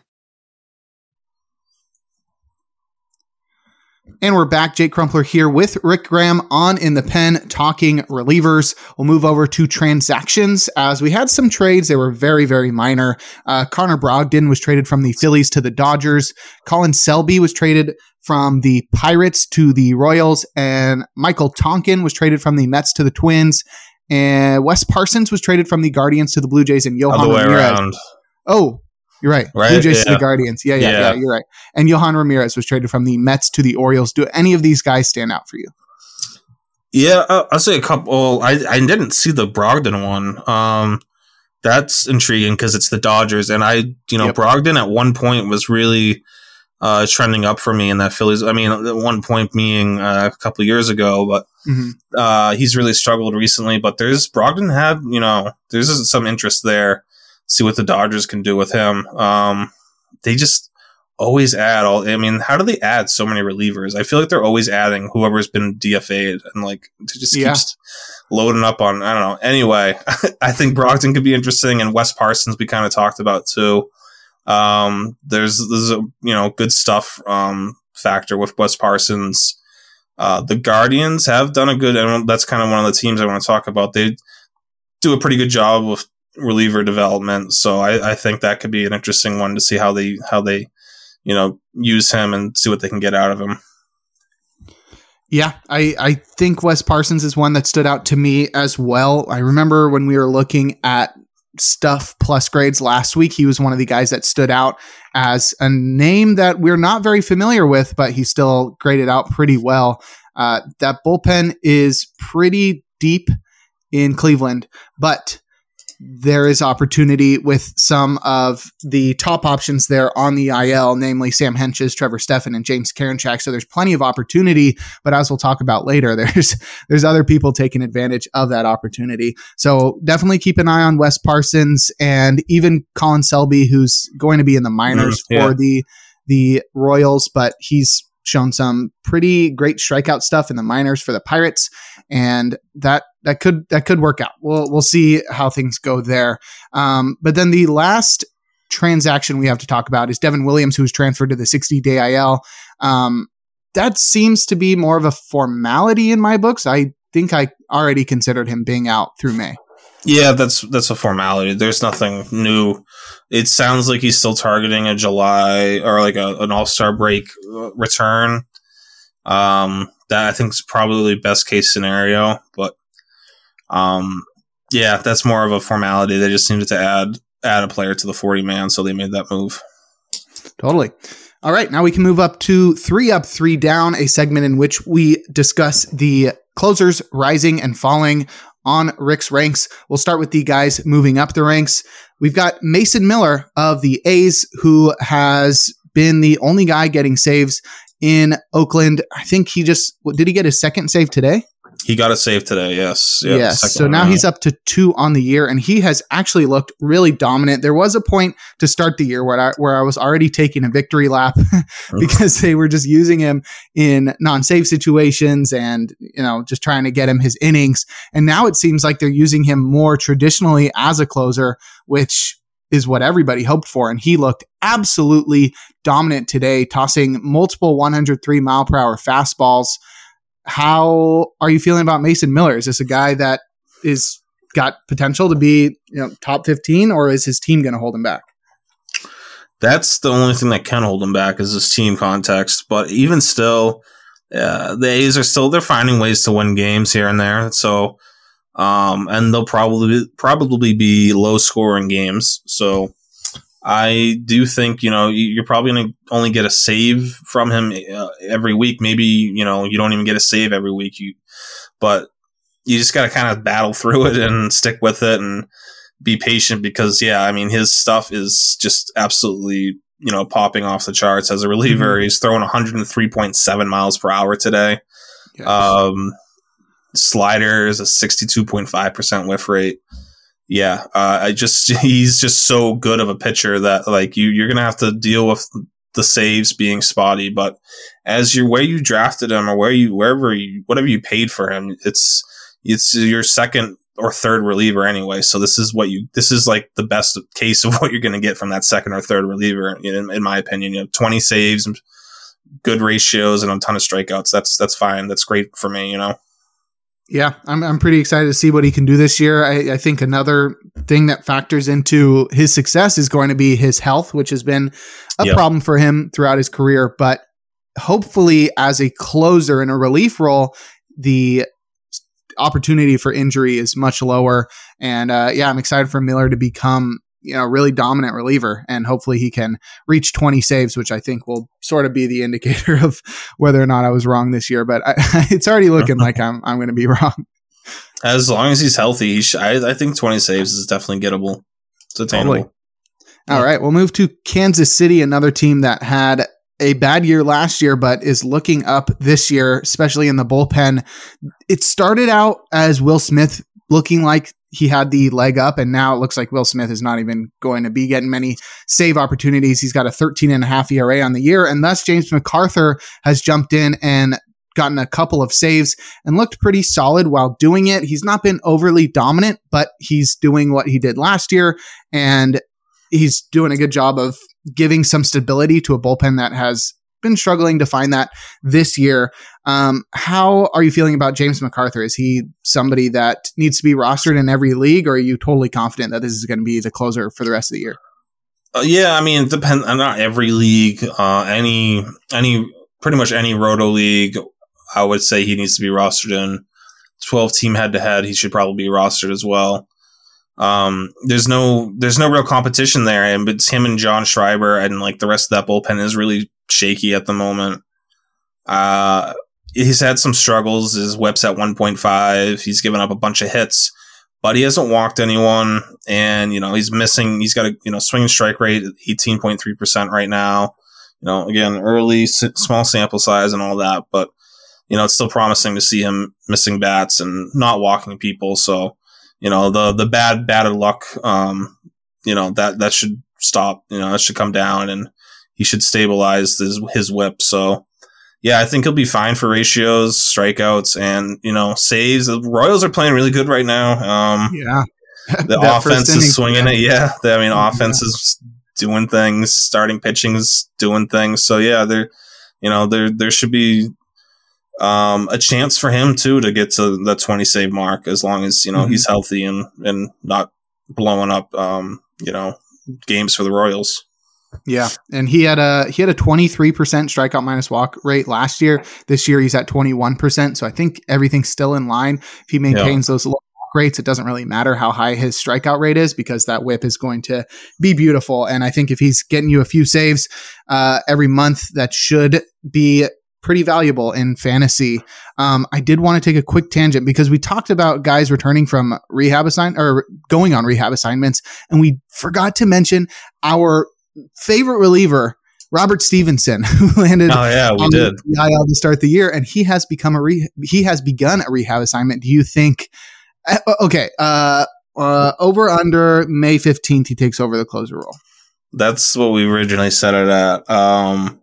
And we're back. Jake Crumpler here with Rick Graham on In the Pen talking relievers. We'll move over to transactions as we had some trades. They were very, very minor. Uh, Connor Brogdon was traded from the Phillies to the Dodgers. Colin Selby was traded from the Pirates to the Royals. And Michael Tonkin was traded from the Mets to the Twins. And Wes Parsons was traded from the Guardians to the Blue Jays. And Johan Other way Ramirez. around. Oh, you're right. Right? Blue Jays to Yeah. the Guardians. Yeah, yeah, yeah, Yeah. you're right. And Johan Ramirez was traded from the Mets to the Orioles. Do any of these guys stand out for you? Yeah, I'll, I'll say a couple. I, I didn't see the Brogdon one. Um, that's intriguing because it's the Dodgers, and I, you know, Yep. Brogdon at one point was really uh, trending up for me in that Phillies. I mean, at one point being uh, a couple years ago, but Mm-hmm. uh, he's really struggled recently. But there's Brogdon had, you know, there's some interest there. See what the Dodgers can do with him. Um, they just always add all. I mean, how do they add so many relievers? I feel like they're always adding whoever's been D F A'd, and like it just Yeah. keeps loading up on. I don't know. Anyway, I think Brogdon could be interesting, and Wes Parsons we kind of talked about too. Um, there's there's a you know good stuff um, factor with Wes Parsons. Uh, the Guardians have done a good, and that's kind of one of the teams I want to talk about. They do a pretty good job with reliever development, so I, I think that could be an interesting one to see how they how they you know use him and see what they can get out of him. Yeah, I, I think Wes Parsons is one that stood out to me as well. I remember when we were looking at stuff plus grades last week, he was one of the guys that stood out as a name that we're not very familiar with, but he still graded out pretty well. Uh, that bullpen is pretty deep in Cleveland, but there is opportunity with some of the top options there on the I L, namely Sam Hentges, Trevor Stephan, and James Karinchak. So there's plenty of opportunity, but as we'll talk about later, there's there's other people taking advantage of that opportunity. So definitely keep an eye on Wes Parsons and even Colin Selby, who's going to be in the minors Mm, yeah. for the the Royals, but he's shown some pretty great strikeout stuff in the minors for the Pirates, and that that could that could work out. We'll we'll see how things go there. Um, but then the last transaction we have to talk about is Devin Williams, who's transferred to the sixty-day I L. Um, that seems to be more of a formality in my books. I think I already considered him being out through May. Yeah, that's that's a formality. There's nothing new. It sounds like he's still targeting a July or like a, an All-Star break uh, return. Um, that I think is probably best case scenario. But um, yeah, that's more of a formality. They just needed to add add a player to the forty man, so they made that move. Totally. All right, now we can move up to three up, three down, a segment in which we discuss the closers rising and falling on Rick's ranks. We'll start with the guys moving up the ranks. We've got Mason Miller of the A's, who has been the only guy getting saves in Oakland. I think he just, did he get his second save today? He got a save today, yes. Yep, yes. second So one now around. he's up to two on the year, and he has actually looked really dominant. There was a point to start the year where I, where I was already taking a victory lap because they were just using him in non-save situations and, you know, just trying to get him his innings. And now it seems like they're using him more traditionally as a closer, which is what everybody hoped for. And he looked absolutely dominant today, tossing multiple one hundred three mile per hour fastballs. How are you feeling about Mason Miller? Is this a guy that is got potential to be, you know, top fifteen, or is his team going to hold him back? That's the only thing that can hold him back is his team context. But even still, uh, the A's are still, they're finding ways to win games here and there. So, um, and they'll probably, probably be low scoring games. So I do think, you know, you're probably going to only get a save from him uh, every week. Maybe, you know, you don't even get a save every week. You, but you just got to kind of battle through it and stick with it and be patient because, yeah, I mean, his stuff is just absolutely, you know, popping off the charts as a reliever. Mm-hmm. He's throwing one hundred three point seven miles per hour today. Yes. Um, slider is a sixty-two point five percent whiff rate. Yeah, uh, I just he's just so good of a pitcher that like you you're gonna have to deal with the saves being spotty. But as you where you drafted him or where you wherever you whatever you paid for him, it's it's your second or third reliever anyway. So this is what you this is like the best case of what you're gonna get from that second or third reliever. In, in my opinion, you know, twenty saves, good ratios, and a ton of strikeouts. That's that's fine. That's great for me. You know. Yeah, I'm I'm pretty excited to see what he can do this year. I, I think another thing that factors into his success is going to be his health, which has been a yep. problem for him throughout his career. But hopefully as a closer in a relief role, the opportunity for injury is much lower. And uh, yeah, I'm excited for Miller to become, you know, a really dominant reliever, and hopefully he can reach twenty saves, which I think will sort of be the indicator of whether or not I was wrong this year. But I, it's already looking like I'm I'm going to be wrong. As long as he's healthy, he sh- I, I think twenty saves is definitely gettable. It's attainable. Totally. All right, we'll move to Kansas City, another team that had a bad year last year, but is looking up this year, especially in the bullpen. It started out as Will Smith looking like he had the leg up, and now it looks like Will Smith is not even going to be getting many save opportunities. He's got a thirteen and a half E R A on the year, and thus James McArthur has jumped in and gotten a couple of saves and looked pretty solid while doing it. He's not been overly dominant, but he's doing what he did last year, and he's doing a good job of giving some stability to a bullpen that has been struggling to find that this year. Um, how are you feeling about James McArthur? Is he somebody that needs to be rostered in every league, or are you totally confident that this is going to be the closer for the rest of the year? Uh, yeah, I mean, it depends on not every league. Uh, any, any, pretty much any roto league, I would say he needs to be rostered in. twelve team head to head, he should probably be rostered as well. Um, there's no, there's no real competition there, and it's him and John Schreiber, and like the rest of that bullpen is really shaky at the moment. Uh, he's had some struggles. His whip's at one point five. He's given up a bunch of hits, but he hasn't walked anyone. And, you know, he's missing, he's got a, you know, swing strike rate at eighteen point three percent right now. You know, again, early, small sample size and all that, but, you know, it's still promising to see him missing bats and not walking people. So, you know, the, the bad, bad luck, um, you know, that, that should stop, you know, that should come down, and he should stabilize his, his whip. So, yeah, I think he'll be fine for ratios, strikeouts, and, you know, saves. The Royals are playing really good right now. Um, yeah. The offense is swinging it. Yeah. The, I mean, offense yeah. is doing things. Starting pitching is doing things. So, yeah, there, you know, there, there should be um, a chance for him, too, to get to the twenty save mark, as long as, you know, mm-hmm. he's healthy and, and not blowing up, um, you know, games for the Royals. Yeah, and he had a he had a twenty-three percent strikeout minus walk rate last year. This year he's at twenty-one percent, so I think everything's still in line. If he maintains yeah. those low walk rates, it doesn't really matter how high his strikeout rate is, because that whip is going to be beautiful. And I think if he's getting you a few saves uh, every month, that should be pretty valuable in fantasy. Um, I did want to take a quick tangent, because we talked about guys returning from rehab assign or going on rehab assignments, and we forgot to mention our favorite reliever, Robert Stevenson, who landed oh, yeah, we on did. the I L to start the year, and he has become a re- he has begun a rehab assignment. Do you think? Uh, okay, uh, uh, over under May fifteenth, he takes over the closer role. That's what we originally set it at. Um,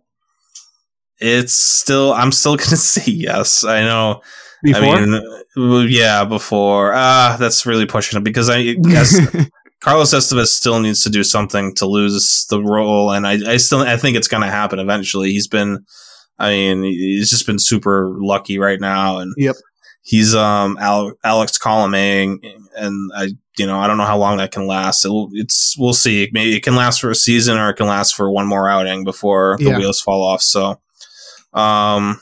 it's still, I'm still going to say yes. I know. Before? I mean, yeah, before. Ah, uh, that's really pushing it, because I guess Carlos Estevez still needs to do something to lose the role, and I, I still I think it's going to happen eventually. He's been, I mean, he's just been super lucky right now, and yep. he's um Al- Alex Colomé, and I you know I don't know how long that can last. It'll, it's we'll see. Maybe it can last for a season, or it can last for one more outing before the yeah. wheels fall off. So, um,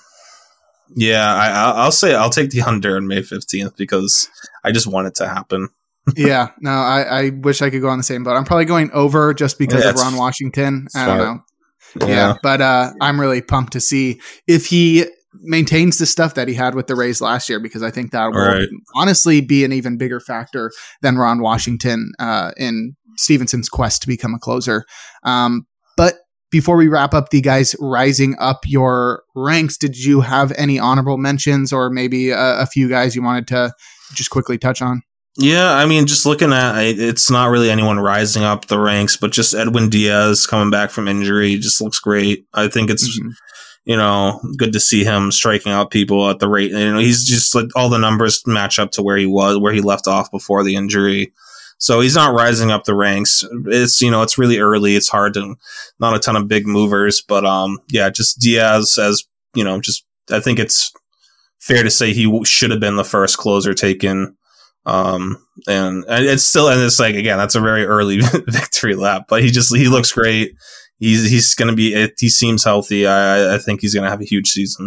yeah, I, I'll say I'll take the under on May fifteenth because I just want it to happen. yeah, no, I, I wish I could go on the same boat. I'm probably going over just because yeah, of Ron Washington. I don't know. Yeah, yeah but uh, I'm really pumped to see if he maintains the stuff that he had with the Rays last year, because I think that will right. honestly be an even bigger factor than Ron Washington uh, in Stevenson's quest to become a closer. Um, but before we wrap up the guys rising up your ranks, did you have any honorable mentions or maybe a, a few guys you wanted to just quickly touch on? Yeah, I mean, just looking at it, it's not really anyone rising up the ranks, but just Edwin Diaz coming back from injury just looks great. I think it's, mm-hmm. you know, good to see him striking out people at the rate. You know, he's just like all the numbers match up to where he was, where he left off before the injury. So he's not rising up the ranks. It's, you know, it's really early. It's hard to, not a ton of big movers, but um, yeah, just Diaz as, you know, just, I think it's fair to say he w- should have been the first closer taken. Um, and, and it's still, and it's like, again, that's a very early victory lap, but he just, he looks great. He's, he's going to be, he seems healthy. I, I think he's going to have a huge season.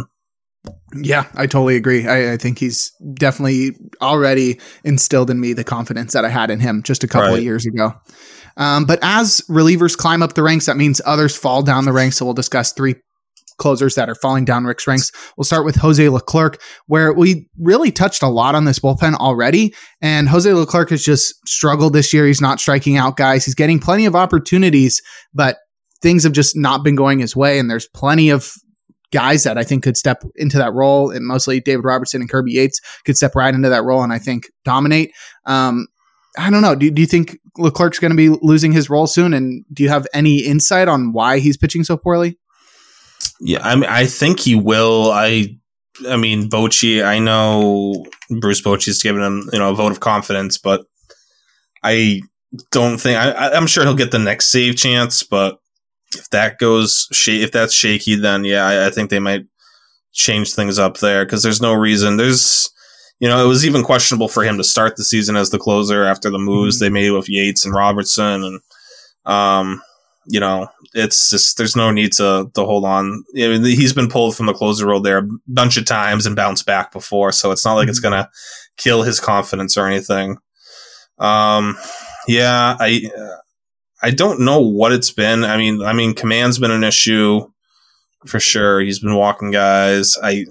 Yeah, I totally agree. I, I think he's definitely already instilled in me the confidence that I had in him just a couple right. of years ago. Um, but as relievers climb up the ranks, that means others fall down the ranks. So we'll discuss three closers that are falling down Rick's ranks. We'll start with Jose Leclerc, where we really touched a lot on this bullpen already. And Jose Leclerc has just struggled this year. He's not striking out guys. He's getting plenty of opportunities, but things have just not been going his way. And there's plenty of guys that I think could step into that role, and mostly David Robertson and Kirby Yates could step right into that role and I think dominate. Um, I don't know. Do, do you think Leclerc's going to be losing his role soon? And do you have any insight on why he's pitching so poorly? Yeah, I mean, I think he will. I, I mean, Bochy. I know Bruce Bochy's given him, you know, a vote of confidence, but I don't think. I, I'm sure he'll get the next save chance, but if that goes, sh- if that's shaky, then yeah, I, I think they might change things up there because there's no reason. There's, you know, it was even questionable for him to start the season as the closer after the moves mm-hmm. they made with Yates and Robertson, and um. You know, it's just, there's no need to, to hold on. I mean, he's been pulled from the closer role there a bunch of times and bounced back before. So it's not like mm-hmm. it's going to kill his confidence or anything. Um, yeah, I, I don't know what it's been. I mean, I mean, command's been an issue for sure. He's been walking guys. I,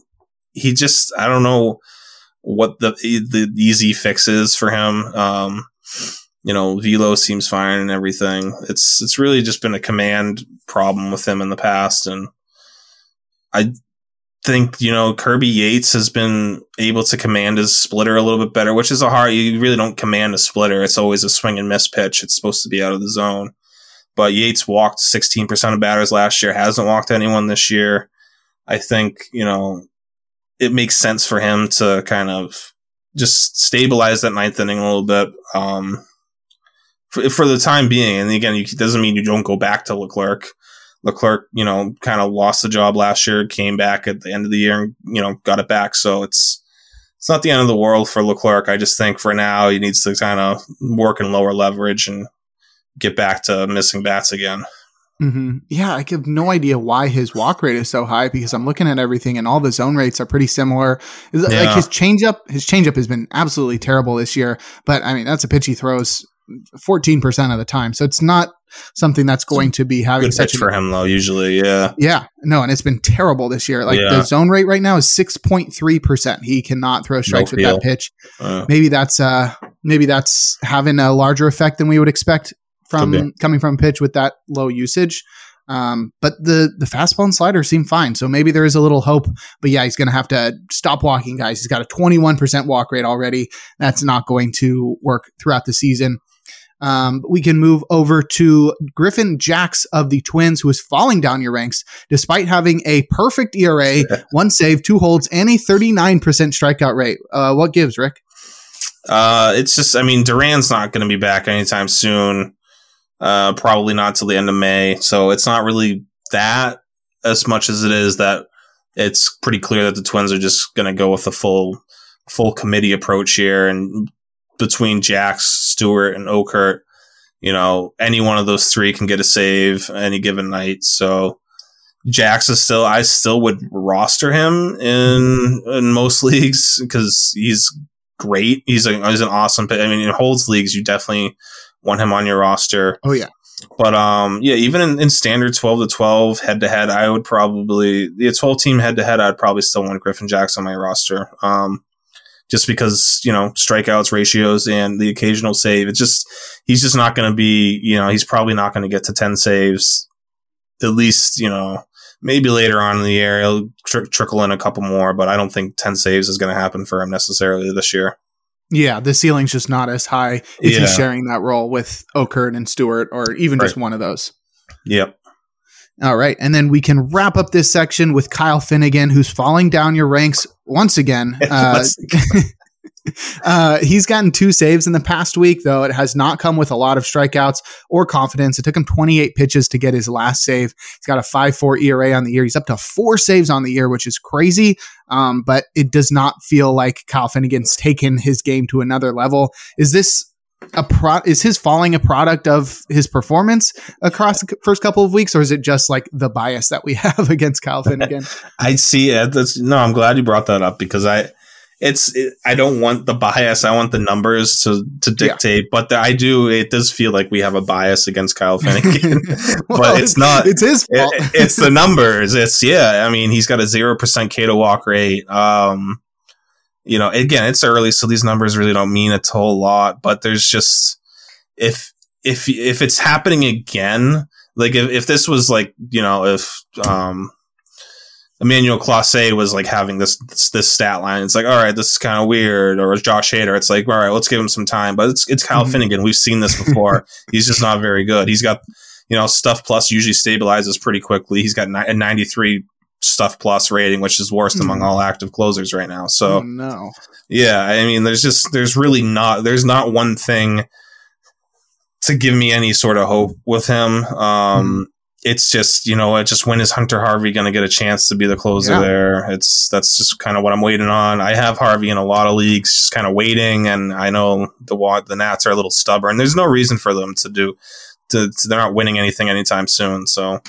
he just, I don't know what the, the easy fix is for him. Um, You know, velo seems fine and everything. It's it's really just been a command problem with him in the past. And I think, you know, Kirby Yates has been able to command his splitter a little bit better, which is a hard, you really don't command a splitter. It's always a swing and miss pitch. It's supposed to be out of the zone. But Yates walked sixteen percent of batters last year, hasn't walked anyone this year. I think, you know, it makes sense for him to kind of just stabilize that ninth inning a little bit. Um, For, for the time being, and again, it doesn't mean you don't go back to Leclerc. Leclerc, you know, kind of lost the job last year, came back at the end of the year, and you know, got it back. So it's it's not the end of the world for Leclerc. I just think for now he needs to kind of work in lower leverage and get back to missing bats again. Mm-hmm. Yeah, I have no idea why his walk rate is so high because I'm looking at everything and all the zone rates are pretty similar. Yeah. Like his changeup, his changeup has been absolutely terrible this year. But I mean, that's a pitch he throws fourteen percent of the time. So it's not something that's going to be having good such pitch a, for him though, usually. Yeah. Yeah. No, and it's been terrible this year. Like yeah. the zone rate right now is six point three percent. He cannot throw strikes no with feel. that pitch. Uh, maybe that's, uh, maybe that's having a larger effect than we would expect from coming from a pitch with that low usage. Um, but the, the fastball and slider seem fine. So maybe there is a little hope, but yeah, he's going to have to stop walking guys. He's got a twenty-one percent walk rate already. That's not going to work throughout the season. Um, we can move over to Griffin Jax of the Twins, who is falling down your ranks despite having a perfect E R A, one save, two holds, and a thirty-nine percent strikeout rate. Uh, what gives, Rick? Uh, it's just, I mean, Duran's not going to be back anytime soon. Uh, probably not till the end of May. So it's not really that as much as it is that it's pretty clear that the Twins are just going to go with a full, full committee approach here. And between Jax, Stewart, and Okert, you know, any one of those three can get a save any given night. So Jax is still, I still would roster him in in most leagues because he's great. He's a he's an awesome pick. I mean, in holds leagues, you definitely want him on your roster. Oh yeah. But um, yeah, even in, in standard twelve to twelve head to head, I would probably the twelve team head to head. I'd probably still want Griffin Jax on my roster. Um, just because, you know, strikeouts, ratios, and the occasional save. It's just, he's just not going to be, you know, he's probably not going to get to ten saves. At least, you know, maybe later on in the year, he'll tr- trickle in a couple more, but I don't think ten saves is going to happen for him necessarily this year. Yeah, the ceiling's just not as high if Yeah. he's sharing that role with Okert and Stewart, or even just Right. one of those. Yep. All right. And then we can wrap up this section with Kyle Finnegan, who's falling down your ranks once again. Uh, uh, he's gotten two saves in the past week, though it has not come with a lot of strikeouts or confidence. It took him twenty-eight pitches to get his last save. He's got a five point four E R A on the year. He's up to four saves on the year, which is crazy. Um, but it does not feel like Kyle Finnegan's taken his game to another level. Is this a pro is his falling a product of his performance across the first couple of weeks, or is it just like the bias that we have against Kyle Finnegan? I see it. That's, no, I'm glad you brought that up because I, it's, it, I don't want the bias. I want the numbers to, to dictate, yeah. but the, I do, it does feel like we have a bias against Kyle Finnegan, well, but it's not, it's his fault. It, it's the numbers. It's, yeah. I mean, he's got a zero percent K to walk rate. Um, You know, again, it's early, so these numbers really don't mean a whole lot. But there's just if if if it's happening again, like if, if this was like, you know, if um, Emmanuel Clase was like having this, this this stat line, it's like, all right, this is kind of weird. Or Josh Hader, it's like, all right, let's give him some time. But it's it's Kyle mm-hmm. Finnegan. We've seen this before. He's just not very good. He's got, you know, stuff plus usually stabilizes pretty quickly. He's got a ninety-three stuff plus rating, which is worst mm. among all active closers right now. So oh, no. Yeah, I mean, there's just there's really not there's not one thing to give me any sort of hope with him. Um, mm. It's just, you know, just when is Hunter Harvey going to get a chance to be the closer yeah. there? It's that's just kind of what I'm waiting on. I have Harvey in a lot of leagues, just kind of waiting, and I know the the Nats are a little stubborn. There's no reason for them to do to, to they're not winning anything anytime soon. So,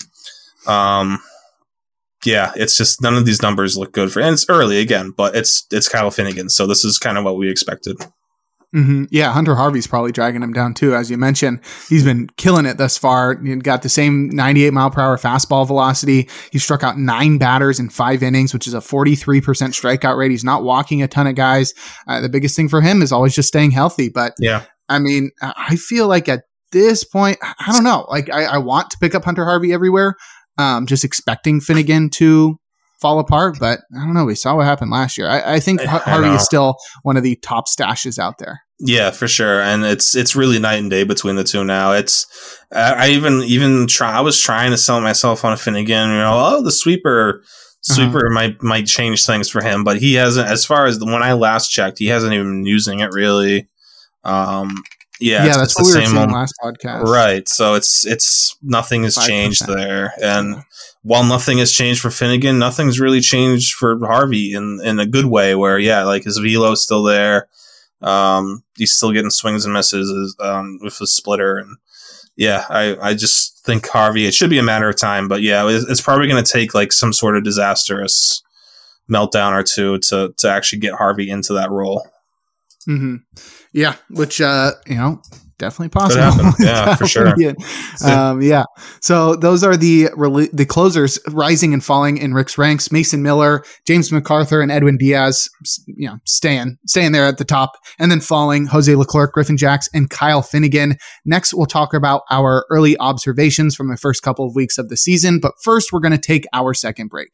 um. Yeah, it's just none of these numbers look good for, and it's early again, but it's it's Kyle Finnegan, so this is kind of what we expected. Mm-hmm. Yeah, Hunter Harvey's probably dragging him down too, as you mentioned. He's been killing it thus far. He got the same ninety-eight mile per hour fastball velocity. He struck out nine batters in five innings, which is a forty-three percent strikeout rate. He's not walking a ton of guys. Uh, the biggest thing for him is always just staying healthy. But yeah, I mean, I feel like at this point, I don't know. Like I, I want to pick up Hunter Harvey everywhere. Um, just expecting Finnegan to fall apart, but I don't know. We saw what happened last year. I, I think I, Harvey I is still one of the top stashes out there. Yeah, for sure. And it's it's really night and day between the two now. It's I, I even even try. I was trying to sell myself on a Finnegan. You know, oh, the sweeper sweeper uh-huh. might might change things for him, but he hasn't. As far as the, when I last checked, he hasn't even been using it really. Um, Yeah, yeah, it's, that's it's what we the were same saying moment. last podcast, right? So it's it's nothing has five percent changed there, and while nothing has changed for Finnegan, nothing's really changed for Harvey in in a good way. Where yeah, like his velo's still there, um, he's still getting swings and misses um, with his splitter, and yeah, I I just think Harvey. It should be a matter of time, but yeah, it's probably going to take like some sort of disastrous meltdown or two to to actually get Harvey into that role. Mm-hmm. Yeah, which uh, you know, definitely possible. Yeah, for sure. um, yeah. So those are the the closers rising and falling in Rick's ranks. Mason Miller, James MacArthur, and Edwin Diaz, you know, staying staying there at the top, and then falling Jose Leclerc, Griffin Jax, and Kyle Finnegan. Next, we'll talk about our early observations from the first couple of weeks of the season. But first, we're going to take our second break.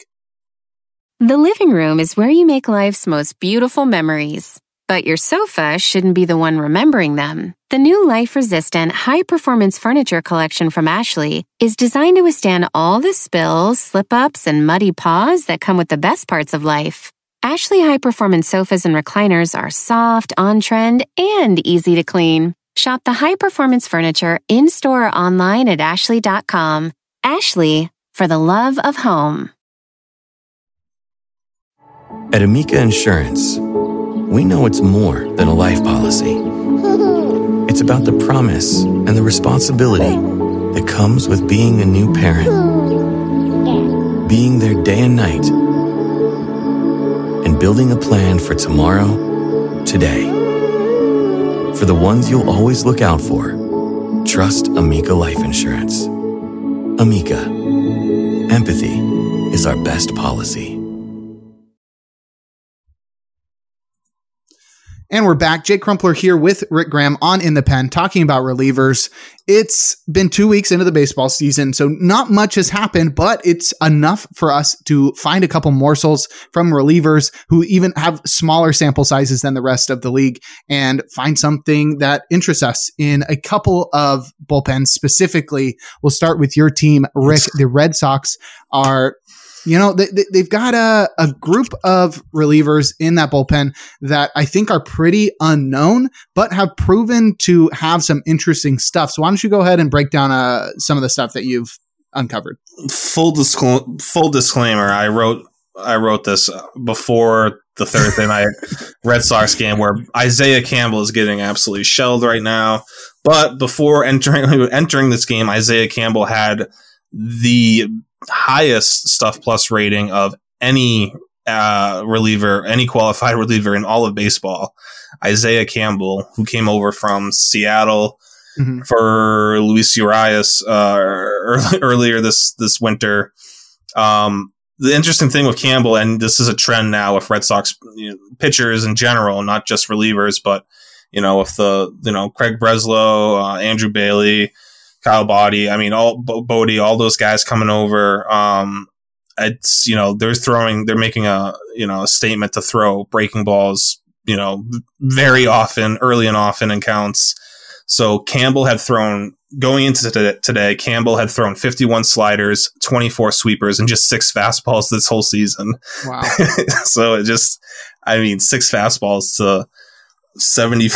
The living room is where you make life's most beautiful memories. But your sofa shouldn't be the one remembering them. The new life-resistant, high-performance furniture collection from Ashley is designed to withstand all the spills, slip-ups, and muddy paws that come with the best parts of life. Ashley high-performance sofas and recliners are soft, on-trend, and easy to clean. Shop the high-performance furniture in-store or online at ashley dot com. Ashley, for the love of home. At Amica Insurance, we know it's more than a life policy. It's about the promise and the responsibility that comes with being a new parent. Being there day and night. And building a plan for tomorrow, today. For the ones you'll always look out for, trust Amica Life Insurance. Amica. Empathy is our best policy. And we're back. Jake Crumpler here with Rick Graham on In the Pen, talking about relievers. It's been two weeks into the baseball season, so not much has happened, but it's enough for us to find a couple morsels from relievers who even have smaller sample sizes than the rest of the league and find something that interests us in a couple of bullpens. Specifically, we'll start with your team, Rick. The Red Sox are... You know, they, they've got a, a group of relievers in that bullpen that I think are pretty unknown, but have proven to have some interesting stuff. So why don't you go ahead and break down uh, some of the stuff that you've uncovered? Full disclo- full disclaimer: I wrote I wrote this before the Thursday night Red Sox game, where Isaiah Campbell is getting absolutely shelled right now. But before entering entering this game, Isaiah Campbell had the highest Stuff Plus rating of any uh, reliever, any qualified reliever in all of baseball. Isaiah Campbell, who came over from Seattle mm-hmm. for Luis Urias uh, early, earlier this this winter. Um, the interesting thing with Campbell, and this is a trend now with Red Sox you know, pitchers in general, not just relievers, but you know, with the you know Craig Breslow, uh, Andrew Bailey, Kyle Boddy, I mean, all Bodie, all those guys coming over. Um, it's you know they're throwing, they're making a you know a statement to throw breaking balls, you know, very often, early and often in counts. So Campbell had thrown going into today. Campbell had thrown fifty-one sliders, twenty-four sweepers, and just six fastballs this whole season. Wow! So it just, I mean, six fastballs to seventy,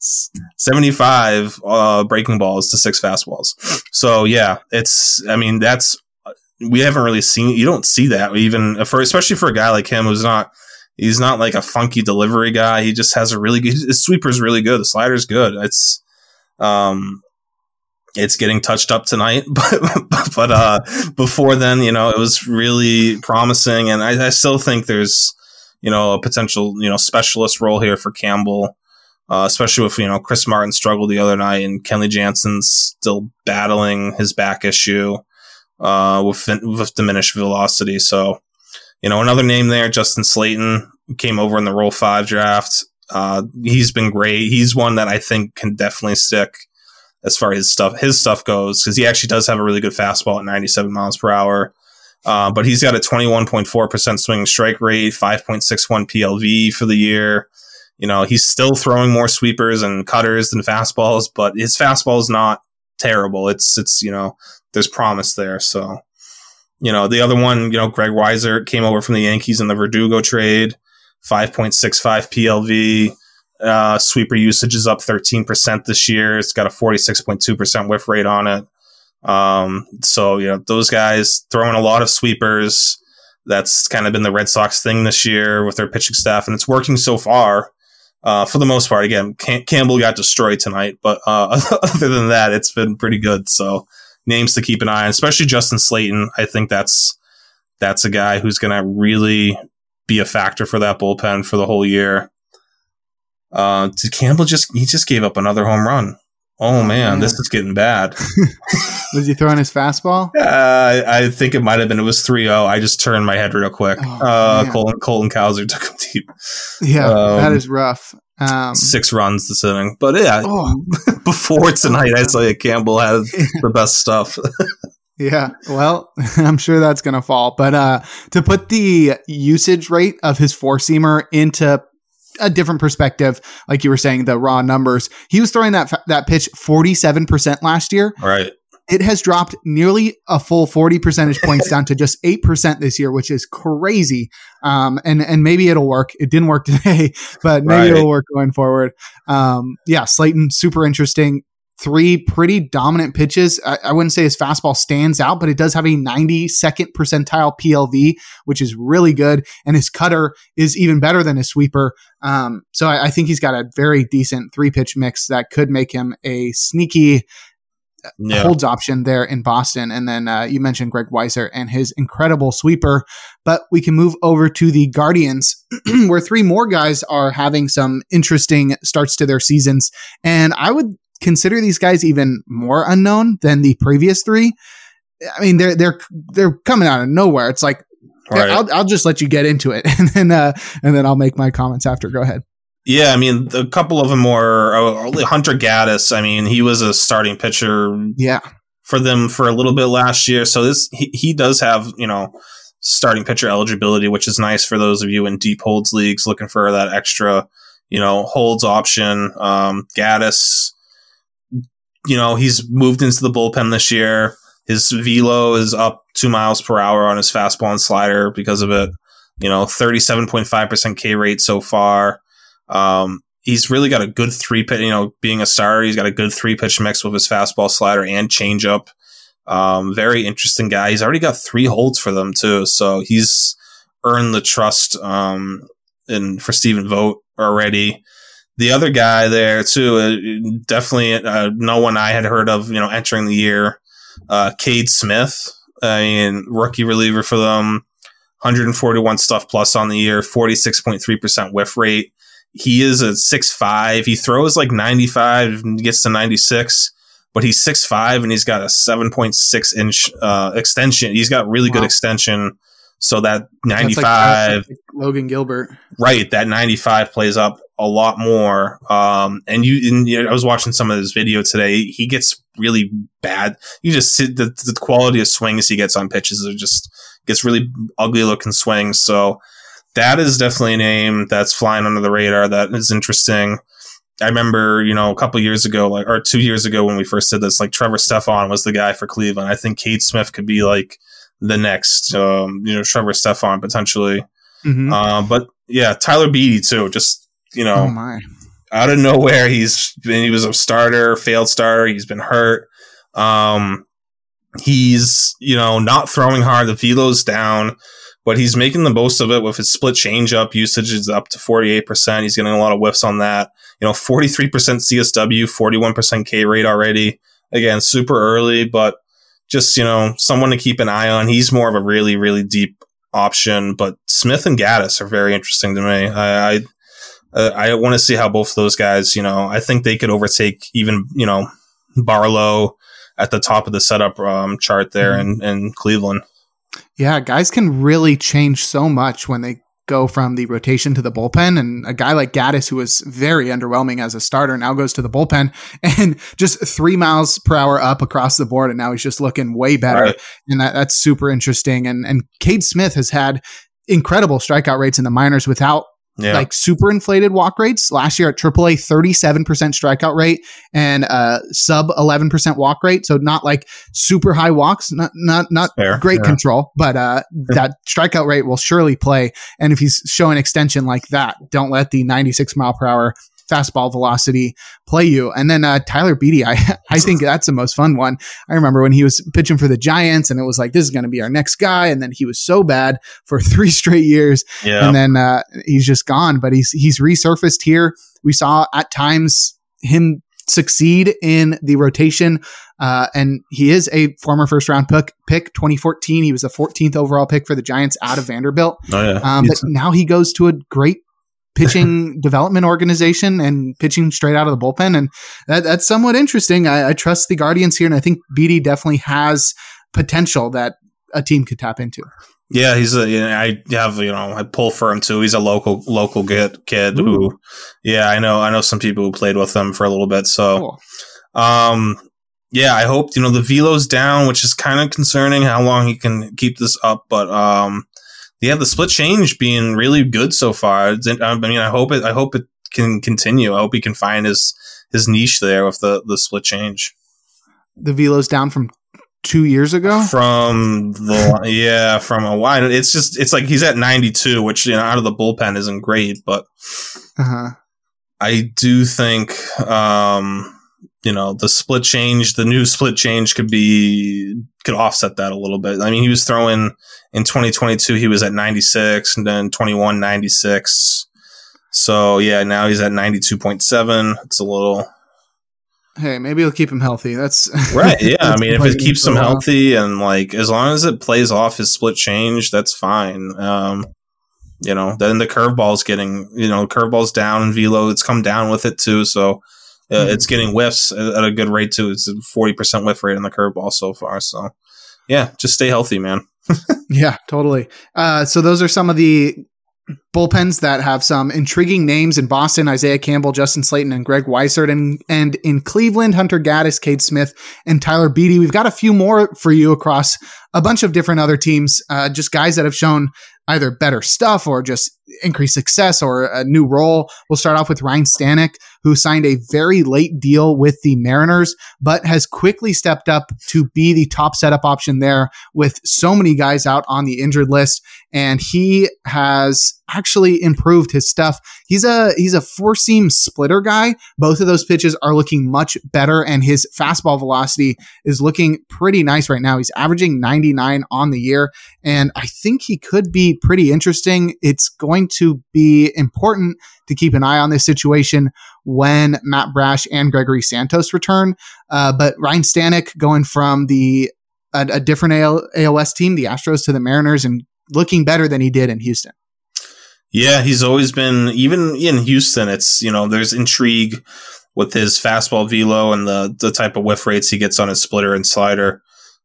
seventy-five uh, breaking balls to six fastballs. So yeah, it's, I mean, that's, we haven't really seen, you don't see that even for, especially for a guy like him who's not, he's not like a funky delivery guy. He just has a really good, his sweeper's really good. The slider's good. It's, um, it's getting touched up tonight, but, but, uh, before then, you know, it was really promising. And I, I still think there's, you know, a potential, you know, specialist role here for Campbell. Uh, especially with, you know, Chris Martin struggled the other night and Kenley Jansen's still battling his back issue uh, with, with diminished velocity. So, you know, another name there, Justin Slayton, came over in the Roll five draft. Uh, he's been great. He's one that I think can definitely stick as far as his stuff, his stuff goes, because he actually does have a really good fastball at ninety-seven miles per hour. Uh, but he's got a twenty-one point four percent swinging strike rate, five point six one P L V for the year. You know, he's still throwing more sweepers and cutters than fastballs, but his fastball is not terrible. It's, it's, you know, there's promise there. So, you know, the other one, you know, Greg Weiser came over from the Yankees in the Verdugo trade, five point six five P L V. Uh, sweeper usage is up thirteen percent this year. It's got a forty-six point two percent whiff rate on it. Um, so, you know, those guys throwing a lot of sweepers. That's kind of been the Red Sox thing this year with their pitching staff, and it's working so far. Uh, for the most part, again, Cam- Campbell got destroyed tonight, but uh, other than that, it's been pretty good. So names to keep an eye on, especially Justin Slayton. I think that's that's a guy who's going to really be a factor for that bullpen for the whole year. Uh, did Campbell just he just gave up another home run? Oh, man, man. This is getting bad. Was he throwing his fastball? Uh, I, I think it might have been. It was three oh. I just turned my head real quick. Oh, uh, Colton, Colton Cowser took him deep. Yeah, um, that is rough. Um, six runs this inning. But yeah, oh. Before tonight, I saw you Campbell has the best stuff. Yeah, well, I'm sure that's going to fall. But uh, to put the usage rate of his four-seamer into a different perspective, like you were saying, the raw numbers, he was throwing that that pitch forty-seven percent last year. Right. It has dropped nearly a full forty percentage points down to just eight percent this year, which is crazy. Um, and, and maybe it'll work. It didn't work today, but maybe right. it'll work going forward. Um, yeah, Slayton, super interesting. Three pretty dominant pitches. I, I wouldn't say his fastball stands out, but it does have a ninety-second percentile P L V, which is really good. And his cutter is even better than his sweeper. Um, so I, I think he's got a very decent three pitch mix that could make him a sneaky yeah. holds option there in Boston. And then uh, you mentioned Greg Weiser and his incredible sweeper, but we can move over to the Guardians where three more guys are having some interesting starts to their seasons. And I would consider these guys even more unknown than the previous three. I mean, they're they're they're coming out of nowhere. It's like right. I'll I'll just let you get into it, and then uh, and then I'll make my comments after. Go ahead. Yeah, I mean, a couple of them were uh, Hunter Gaddis. I mean, he was a starting pitcher. Yeah. For them for a little bit last year. So this he he does have you know starting pitcher eligibility, which is nice for those of you in deep holds leagues looking for that extra you know holds option. Um, Gaddis. You know, he's moved into the bullpen this year. His velo is up two miles per hour on his fastball and slider because of it. You know, thirty-seven point five percent K rate so far. Um, he's really got a good three pitch, you know, being a starter, he's got a good three pitch mix with his fastball, slider, and changeup. Um, very interesting guy. He's already got three holds for them too. So he's earned the trust, um, in for Stephen Vogt already. The other guy there too, uh, definitely uh, no one I had heard of, you know, entering the year. Uh, Cade Smith, I mean, rookie reliever for them, one forty-one stuff plus on the year, forty-six point three percent whiff rate. He is a six five. He throws like ninety-five and gets to ninety-six, but he's six five and he's got a seven point six inch uh, extension. He's got really wow. good extension. So that ninety-five, like Logan Gilbert, right? That ninety-five plays up a lot more. Um, and you, and, you know, I was watching some of his video today. He gets really bad. You just see the, the quality of swings he gets on pitches are just gets really ugly looking swings. So that is definitely a name that's flying under the radar. That is interesting. I remember, you know, a couple years ago, like, or two years ago when we first did this, like Trevor Stephan was the guy for Cleveland. I think Cade Smith could be like the next, um, you know, Trevor Stephan potentially. Mm-hmm. Uh, but yeah, Tyler Beede too. Just, you know, oh my. out of nowhere, he's been, he was a starter, failed starter. He's been hurt. Um, he's, you know, not throwing hard. The velo's down, but he's making the most of it with his split changeup. Usage is up to forty-eight percent. He's getting a lot of whiffs on that. You know, forty-three percent C S W, forty-one percent K rate already. Again, super early, but just, you know, someone to keep an eye on. He's more of a really, really deep option, but Smith and Gaddis are very interesting to me. I, I, uh, I want to see how both of those guys, you know, I think they could overtake even, you know, Barlow at the top of the setup um, chart there mm-hmm. in, in Cleveland. Yeah, guys can really change so much when they go from the rotation to the bullpen. And a guy like Gaddis, who was very underwhelming as a starter, now goes to the bullpen and just three miles per hour up across the board. And now he's just looking way better. Right. And that, that's super interesting. And, and Cade Smith has had incredible strikeout rates in the minors without yeah. like super inflated walk rates. Last year at triple A, thirty-seven percent strikeout rate and uh sub eleven percent walk rate. So not like super high walks, not, not, not Fair. great yeah. control, but uh that strikeout rate will surely play. And if he's showing extension like that, don't let the ninety-six mile per hour fastball velocity play you. And then uh, Tyler Beede, I, I think that's the most fun one. I remember when he was pitching for the Giants and it was like, this is going to be our next guy. And then he was so bad for three straight years. Yeah. And then uh, he's just gone, but he's, he's resurfaced here. We saw at times him succeed in the rotation. Uh, and he is a former first round pick, pick twenty fourteen. He was the fourteenth overall pick for the Giants out of Vanderbilt. Oh, yeah. Um, but now he goes to a great pitching development organization and pitching straight out of the bullpen. And that, that's somewhat interesting. I, I trust the Guardians here. And I think Beede definitely has potential that a team could tap into. Yeah. He's a, you know, I have, you know, I pull for him too. He's a local, local kid, kid who, yeah, I know, I know some people who played with him for a little bit. So, cool. um, yeah, I hope, you know, the velo's down, which is kind of concerning how long he can keep this up, but, um, yeah, the split change being really good so far. I mean, I hope it. I hope it can continue. I hope he can find his his niche there with the, the split change. the velo's down from two years ago. From the yeah, from a while. It's just it's like he's at ninety-two, which, you know, out of the bullpen isn't great, but uh-huh. I do think um, you know, the split change, the new split change could be could offset that a little bit. I mean, he was throwing in twenty twenty-two, he was at ninety-six, and then twenty-one, ninety-six. So yeah, now he's at ninety-two point seven. It's a little. Hey, maybe it'll keep him healthy. That's right. Yeah, I mean, if it keeps him healthy and like as long as it plays off his split change, that's fine. Um, you know, then the curveball's getting, you know, curveball's down and velo, it's come down with it too. So uh, mm-hmm. it's getting whiffs at a good rate too. It's a forty percent whiff rate on the curveball so far. So yeah, just stay healthy, man. Yeah, totally. Uh, so those are some of the bullpens that have some intriguing names in Boston: Isaiah Campbell, Justin Slayton, and Greg Weissert. And, and in Cleveland, Hunter Gaddis, Cade Smith, and Tyler Beatty. We've got a few more for you across a bunch of different other teams, uh, just guys that have shown either better stuff or just increased success or a new role. We'll start off with Ryan Stanek, who signed a very late deal with the Mariners, but has quickly stepped up to be the top setup option there with so many guys out on the injured list. And he has actually improved his stuff. He's a, he's a four seam splitter guy. Both of those pitches are looking much better, and his fastball velocity is looking pretty nice right now. He's averaging ninety-nine on the year, and I think he could be pretty interesting. It's going to be important to keep an eye on this situation when Matt Brash and Gregory Santos return. Uh, but Ryan Stanek going from the a, a different A L S team, the Astros, to the Mariners, and looking better than he did in Houston. Yeah, he's always been, even in Houston, it's, you know, there's intrigue with his fastball velo and the the type of whiff rates he gets on his splitter and slider.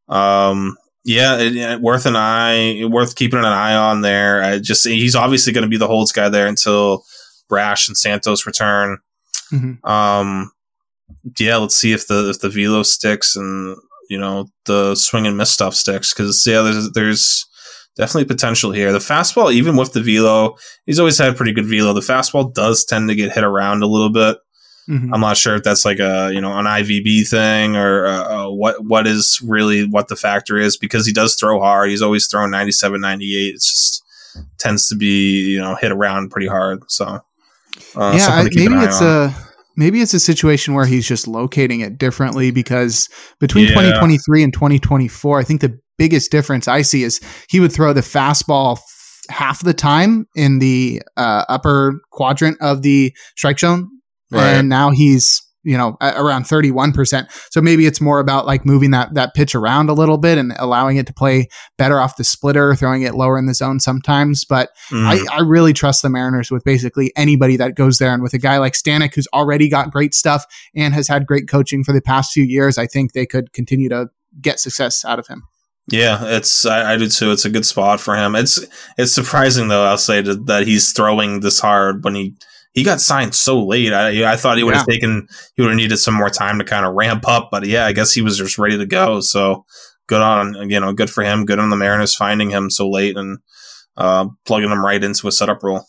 Um, yeah, it, it, worth an eye, worth keeping an eye on there. I just he's obviously going to be the holds guy there until Brash and Santos return. Mm-hmm. Um, yeah, let's see if the if the velo sticks and, you know, the swing and miss stuff sticks, because yeah, there's there's definitely potential here. The fastball, even with the velo, he's always had pretty good velo. The fastball does tend to get hit around a little bit. Mm-hmm. I'm not sure if that's like a, you know, an I V B thing or uh, uh, what what is really what the factor is, because he does throw hard. He's always thrown ninety-seven, ninety-eight. It just tends to be, you know, hit around pretty hard. So uh, yeah, I, maybe it's on. a maybe it's a situation where he's just locating it differently, because between yeah. twenty twenty-three and twenty twenty-four, I think the biggest difference I see is he would throw the fastball f- half the time in the uh, upper quadrant of the strike zone. Right. And now he's, you know, around thirty-one percent. So maybe it's more about like moving that, that pitch around a little bit and allowing it to play better off the splitter, throwing it lower in the zone sometimes. But mm. I, I really trust the Mariners with basically anybody that goes there. And with a guy like Stanek, who's already got great stuff and has had great coaching for the past few years, I think they could continue to get success out of him. Yeah, it's I, I do too. It's a good spot for him. It's it's surprising though, I'll say, to, that he's throwing this hard when he he got signed so late. I I thought he would have yeah. taken he would have needed some more time to kind of ramp up, but yeah, I guess he was just ready to go. So good on, you know, good for him. Good on the Mariners finding him so late and uh, plugging him right into a setup role.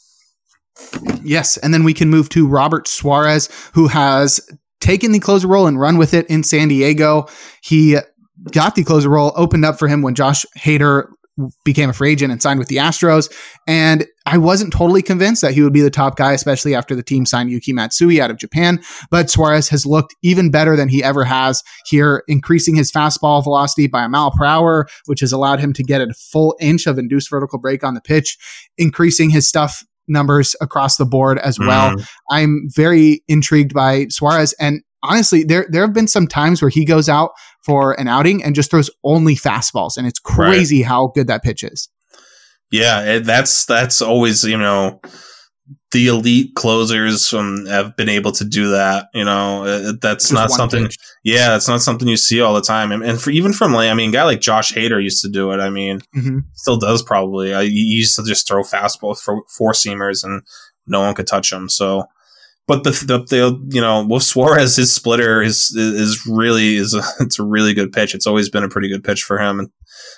Yes, and then we can move to Robert Suarez, who has taken the closer role and run with it in San Diego. He got the closer role opened up for him when Josh Hader became a free agent and signed with the Astros. And I wasn't totally convinced that he would be the top guy, especially after the team signed Yuki Matsui out of Japan. But Suarez has looked even better than he ever has here, increasing his fastball velocity by a mile per hour, which has allowed him to get a full inch of induced vertical break on the pitch, increasing his stuff numbers across the board as well. Mm. I'm very intrigued by Suarez. And honestly, there there have been some times where he goes out for an outing and just throws only fastballs, and it's crazy right. how good that pitch is. Yeah, it, that's that's always, you know, the elite closers um, have been able to do that. You know, it, that's just not something. Pitch. Yeah, it's not something you see all the time. And, and for even from like, I mean, a guy like Josh Hader used to do it. I mean, mm-hmm. still does probably. Uh, he used to just throw fastballs for four seamers, and no one could touch him. So. But the, the the you know, with Suarez, his splitter is is really is a, it's a really good pitch. It's always been a pretty good pitch for him,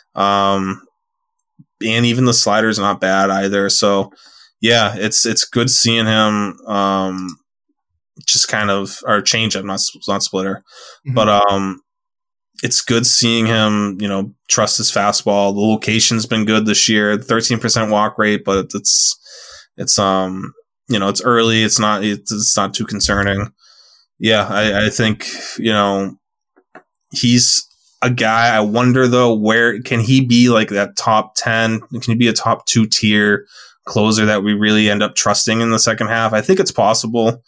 um, and even the slider is not bad either. So yeah, it's it's good seeing him, um, just kind of or change up, not not splitter, mm-hmm. but um, it's good seeing him, you know, trust his fastball. The location's been good this year, thirteen percent walk rate, but it's, it's, um, you know, it's early. It's not, it's, it's not too concerning. Yeah. I, I think, you know, he's a guy. I wonder though, where can he be like that top ten? Can he be a top two tier closer that we really end up trusting in the second half? I think it's possible.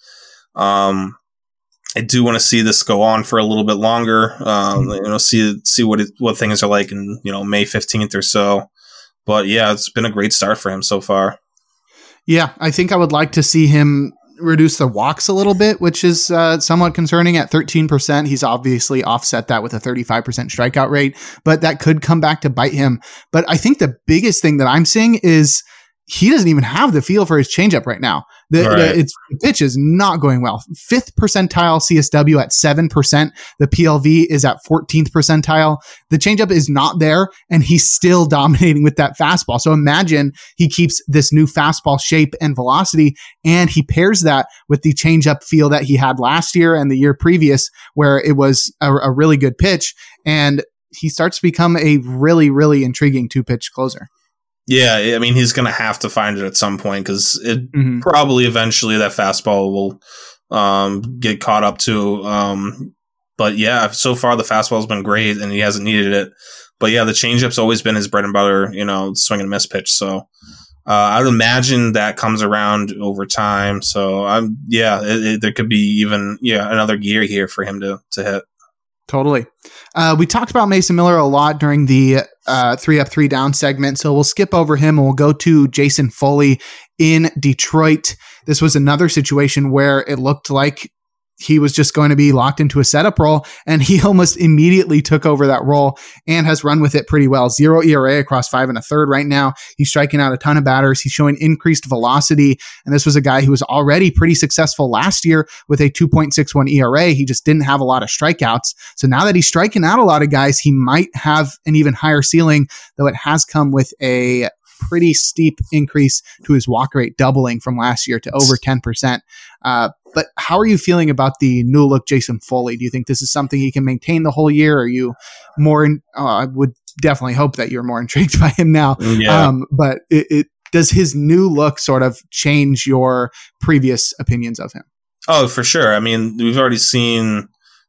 Um, I do want to see this go on for a little bit longer. Um, you know, see see what it, what things are like in, you know, May fifteenth or so. But yeah, it's been a great start for him so far. Yeah, I think I would like to see him reduce the walks a little bit, which is uh, somewhat concerning at thirteen percent. He's obviously offset that with a thirty-five percent strikeout rate, but that could come back to bite him. But I think the biggest thing that I'm seeing is he doesn't even have the feel for his changeup right now. The, right. the, it's, the pitch is not going well. Fifth percentile C S W at seven percent. The P L V is at fourteenth percentile. The changeup is not there, and he's still dominating with that fastball. So imagine he keeps this new fastball shape and velocity, and he pairs that with the changeup feel that he had last year and the year previous, where it was a, a really good pitch, and he starts to become a really, really intriguing two-pitch closer. Yeah, I mean, he's going to have to find it at some point because it Mm-hmm. probably eventually that fastball will um, get caught up to. Um, but yeah, so far the fastball's been great and he hasn't needed it. But yeah, the changeup's always been his bread and butter, you know, swing and miss pitch. So uh, I would imagine that comes around over time. So I'm yeah, it, it, there could be even yeah another gear here for him to to hit. Totally. Uh, we talked about Mason Miller a lot during the uh, three up, three down segment, so we'll skip over him and we'll go to Jason Foley in Detroit. This was another situation where it looked like he was just going to be locked into a setup role, and he almost immediately took over that role and has run with it pretty well. Zero E R A across five and a third right now. He's striking out a ton of batters. He's showing increased velocity, and this was a guy who was already pretty successful last year with a two point six one E R A. He just didn't have a lot of strikeouts. So now that he's striking out a lot of guys, he might have an even higher ceiling, though it has come with a pretty steep increase to his walk rate, doubling from last year to over ten percent. Uh, but how are you feeling about the new look Jason Foley? Do you think this is something he can maintain the whole year? Are you more in, uh, I would definitely hope that you're more intrigued by him now. Yeah. Um, but it, it does his new look sort of change your previous opinions of him? Oh, for sure. I mean, we've already seen,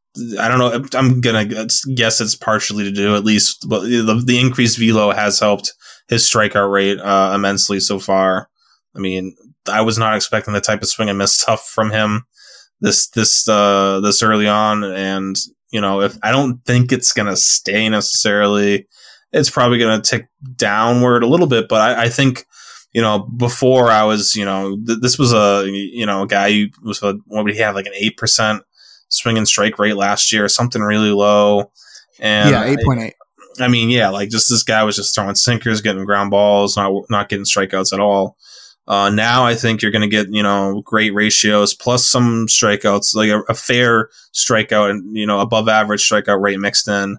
I don't know, I'm going to guess it's partially to do at least, but the, the increased velo has helped his strikeout rate uh, immensely so far. I mean, I was not expecting the type of swing and miss stuff from him this this uh, this early on, and you know, if I don't think it's gonna stay necessarily, it's probably gonna tick downward a little bit. But I, I think, you know, before I was, you know, th- this was a you know a guy who was a, what would he have, like an eight percent swing and strike rate last year, something really low, and yeah, eight point eight. I, I mean, yeah, like just this guy was just throwing sinkers, getting ground balls, not not getting strikeouts at all. Uh, now I think you're going to get, you know, great ratios plus some strikeouts, like a, a fair strikeout and, you know, above average strikeout rate mixed in.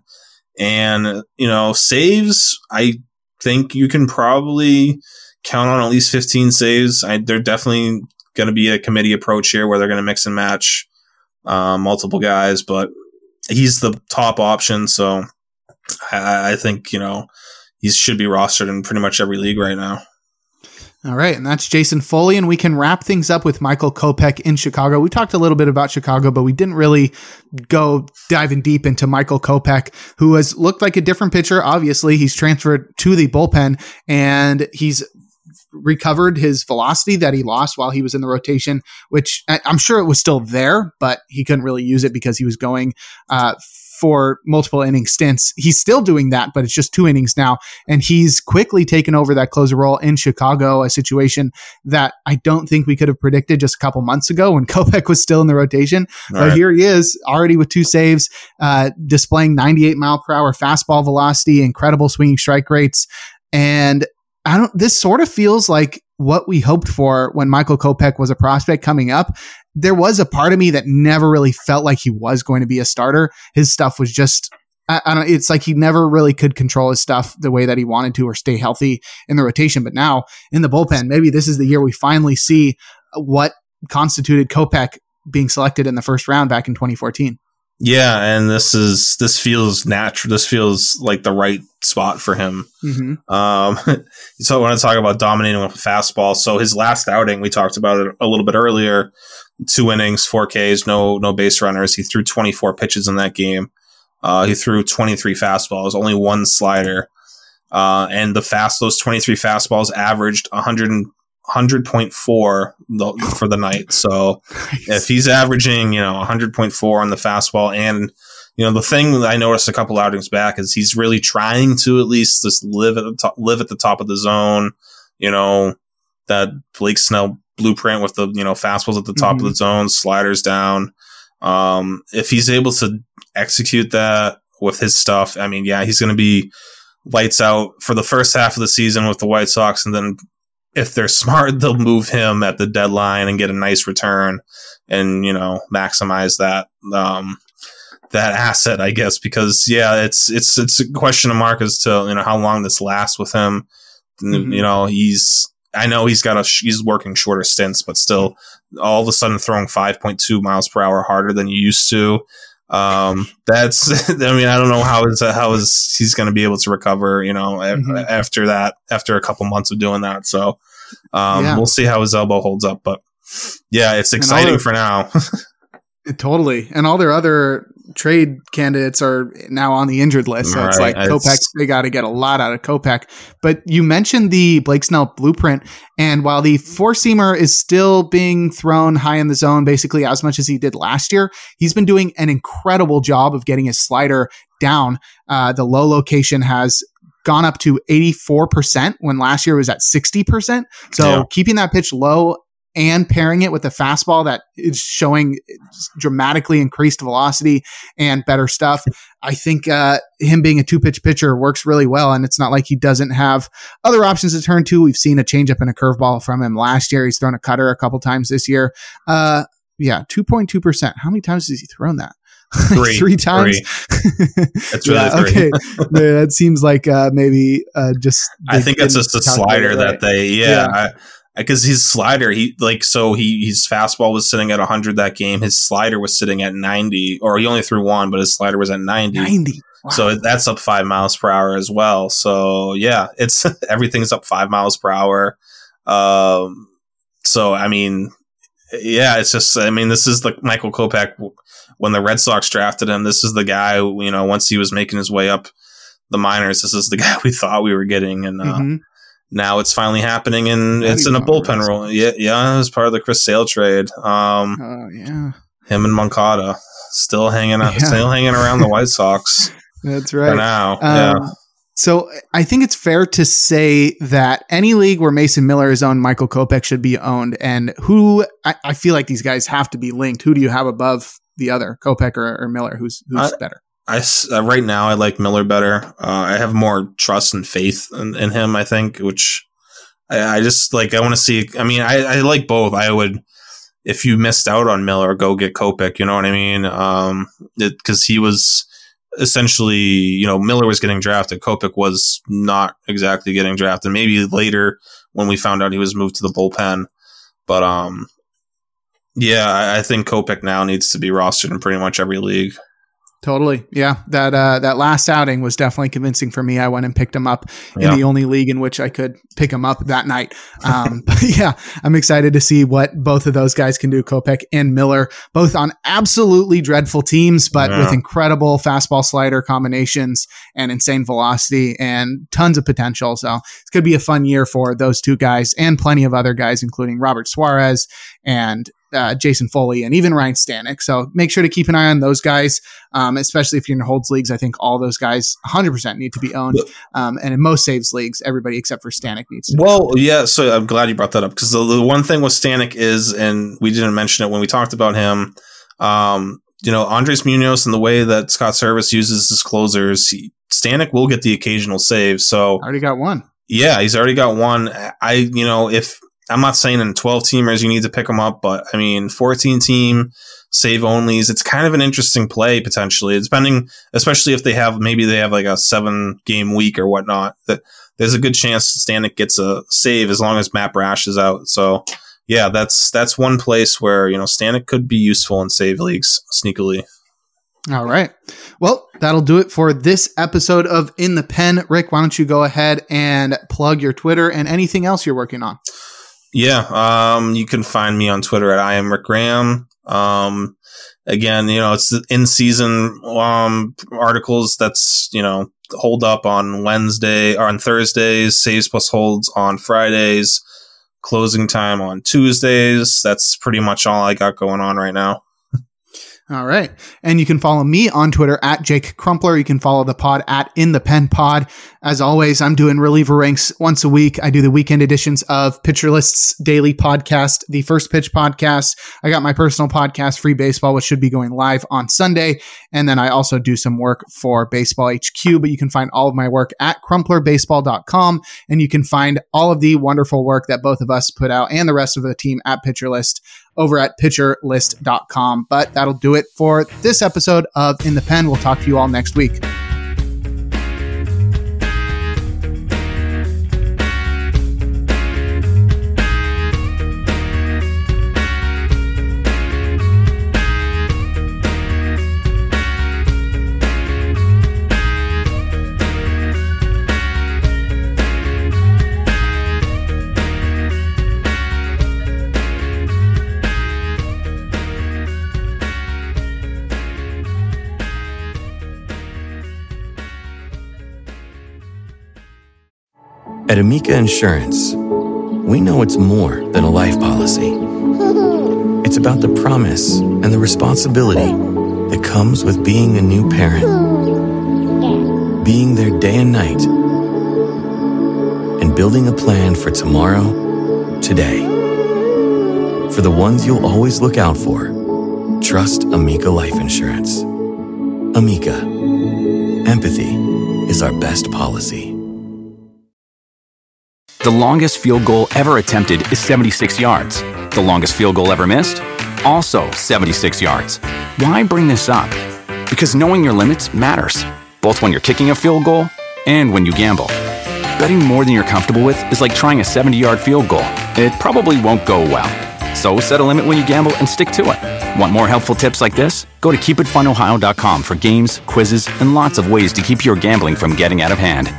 And, you know, saves, I think you can probably count on at least fifteen saves. I, they're definitely going to be a committee approach here where they're going to mix and match uh, multiple guys, but he's the top option. So I, I think, you know, he should be rostered in pretty much every league right now. All right, and that's Jason Foley, and we can wrap things up with Michael Kopech in Chicago. We talked a little bit about Chicago, but we didn't really go diving deep into Michael Kopech, who has looked like a different pitcher. Obviously, he's transferred to the bullpen, and he's recovered his velocity that he lost while he was in the rotation, which I'm sure it was still there, but he couldn't really use it because he was going uh, for multiple inning stints. He's still doing that, but it's just two innings now. And he's quickly taken over that closer role in Chicago, a situation that I don't think we could have predicted just a couple months ago when Kopech was still in the rotation. All but right. Here he is already with two saves, uh, displaying ninety-eight mile per hour fastball velocity, incredible swinging strike rates. And I don't, this sort of feels like what we hoped for when Michael Kopech was a prospect coming up. There was a part of me that never really felt like he was going to be a starter. His stuff was just, I, I don't, it's like he never really could control his stuff the way that he wanted to or stay healthy in the rotation. But now in the bullpen, maybe this is the year we finally see what constituted Kopech being selected in the first round back in twenty fourteen. Yeah, and this is this feels natural. This feels like the right spot for him. Mm-hmm. Um, so I want to talk about dominating with a fastball. So his last outing, we talked about it a little bit earlier. Two innings, four Ks, no no base runners. He threw twenty-four pitches in that game. Uh, he threw twenty-three fastballs, only one slider, uh, and the fast those twenty-three fastballs averaged one hundred one hundred point four for the night. So nice. If he's averaging, you know, one hundred point four on the fastball, and, you know, the thing that I noticed a couple outings back is he's really trying to at least just live at the top, live at the top of the zone, you know, that Blake Snell blueprint with the, you know, fastballs at the top mm-hmm. of the zone, sliders down. Um, if he's able to execute that with his stuff, I mean, yeah, he's going to be lights out for the first half of the season with the White Sox, and then if they're smart, they'll move him at the deadline and get a nice return and, you know, maximize that, um, that asset, I guess, because yeah, it's, it's, it's a question of mark as to, you know, how long this lasts with him. Mm-hmm. You know, he's, I know he's got a, he's working shorter stints, but still all of a sudden throwing five point two miles per hour harder than you used to. Um, that's, I mean, I don't know how is, how is he's going to be able to recover, you know, mm-hmm. a- after that, after a couple months of doing that. So, um, yeah. we'll see how his elbow holds up, but yeah, it's exciting their, for now. Totally. And all their other trade candidates are now on the injured list. So right. it's like Kopech, they got to get a lot out of Kopech. But you mentioned the Blake Snell blueprint. And while the four-seamer is still being thrown high in the zone, basically as much as he did last year, he's been doing an incredible job of getting his slider down. Uh, the low location has gone up to eighty-four percent when last year was at sixty percent. So yeah. keeping that pitch low and pairing it with a fastball that is showing dramatically increased velocity and better stuff. I think uh, him being a two-pitch pitcher works really well, and it's not like he doesn't have other options to turn to. We've seen a changeup and a curveball from him last year. He's thrown a cutter a couple times this year. Uh, yeah, two point two percent. How many times has he thrown that? Three. three times. Three. That's really yeah, three. Okay. Yeah, that seems like uh, maybe uh, just. I think it's just a slider right. that they, yeah. yeah. Because his slider, he like so he his fastball was sitting at one hundred that game. His slider was sitting at ninety, or he only threw one, but his slider was at ninety. ninety. Wow. So that's up five miles per hour as well. So yeah, it's everything's up five miles per hour. Um, so I mean, yeah, it's just I mean, this is like Michael Kopech when the Red Sox drafted him. This is the guy who, you know, once he was making his way up the minors, this is the guy we thought we were getting, and. Uh, mm-hmm. Now it's finally happening, and it's in a bullpen role. Yeah, yeah, it was part of the Chris Sale trade. Um, oh yeah, him and Moncada still hanging out, yeah. still hanging around the White Sox. That's right. For now, um, yeah. So I think it's fair to say that any league where Mason Miller is owned, Michael Kopech should be owned. And who I, I feel like these guys have to be linked. Who do you have above the other, Kopech or, or Miller? Who's who's I, better? I, uh, right now, I like Miller better. Uh, I have more trust and faith in, in him, I think, which I, I just like. I want to see. I mean, I, I like both. I would, if you missed out on Miller, go get Kopech. You know what I mean? Um, because he was essentially, you know, Miller was getting drafted. Kopech was not exactly getting drafted. Maybe later when we found out he was moved to the bullpen. But um, yeah, I, I think Kopech now needs to be rostered in pretty much every league. Totally. Yeah. That, uh, that last outing was definitely convincing for me. I went and picked him up in yeah. the only league in which I could pick him up that night. Um, but yeah, I'm excited to see what both of those guys can do. Kopech and Miller, both on absolutely dreadful teams, but yeah. with incredible fastball slider combinations and insane velocity and tons of potential. So it's going to be a fun year for those two guys and plenty of other guys, including Robert Suarez and Uh, Jason Foley and even Ryan Stanek. So make sure to keep an eye on those guys, um, especially if you're in Holds leagues. I think all those guys one hundred percent need to be owned. Um, and in most saves leagues, everybody except for Stanek needs to. Well, yeah. So I'm glad you brought that up because the, the one thing with Stanek is, and we didn't mention it when we talked about him, um, you know, Andres Munoz and the way that Scott Service uses his closers, he, Stanek will get the occasional save. So already got one. Yeah, he's already got one. I, you know, if I'm not saying in twelve teamers you need to pick them up, but I mean, fourteen team save onlys, it's kind of an interesting play potentially, depending, especially if they have, maybe they have like a seven game week or whatnot, that there's a good chance Stanek gets a save as long as Matt Brash is out. So yeah, that's, that's one place where, you know, Stanek could be useful in save leagues sneakily. All right. Well, that'll do it for this episode of In the Pen. Rick, why don't you go ahead and plug your Twitter and anything else you're working on? Yeah, um, you can find me on Twitter at I am Rick Graham. Um, again, you know, it's the in-season um, articles that's, you know, hold up on Wednesday or on Thursdays, saves plus holds on Fridays, closing time on Tuesdays. That's pretty much all I got going on right now. All right. And you can follow me on Twitter at Jake Crumpler. You can follow the pod at In the Pen Pod. As always, I'm doing reliever ranks once a week. I do the weekend editions of Pitcher List's daily podcast, the First Pitch podcast. I got my personal podcast, Free Baseball, which should be going live on Sunday. And then I also do some work for Baseball H Q, but you can find all of my work at crumpler baseball dot com. And you can find all of the wonderful work that both of us put out and the rest of the team at Pitcher List over at pitcher list dot com. But that'll do it for this episode of In the Pen. We'll talk to you all next week. At Amica Insurance, we know it's more than a life policy. It's about the promise and the responsibility that comes with being a new parent. Being there day and night, and building a plan for tomorrow, today. For the ones you'll always look out for, trust Amica Life Insurance. Amica, empathy is our best policy. The longest field goal ever attempted is seventy-six yards. The longest field goal ever missed? Also seventy-six yards. Why bring this up? Because knowing your limits matters, both when you're kicking a field goal and when you gamble. Betting more than you're comfortable with is like trying a seventy-yard field goal. It probably won't go well. So set a limit when you gamble and stick to it. Want more helpful tips like this? Go to keep it fun ohio dot com for games, quizzes, and lots of ways to keep your gambling from getting out of hand.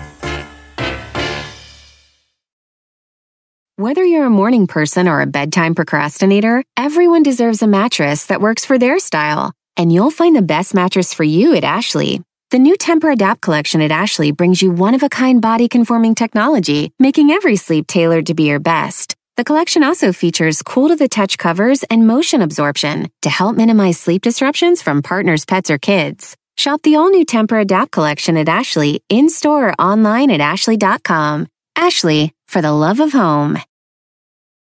Whether you're a morning person or a bedtime procrastinator, everyone deserves a mattress that works for their style. And you'll find the best mattress for you at Ashley. The new Tempur-Adapt collection at Ashley brings you one-of-a-kind body-conforming technology, making every sleep tailored to be your best. The collection also features cool-to-the-touch covers and motion absorption to help minimize sleep disruptions from partners, pets, or kids. Shop the all-new Tempur-Adapt collection at Ashley, in-store or online at ashley dot com. Ashley, for the love of home.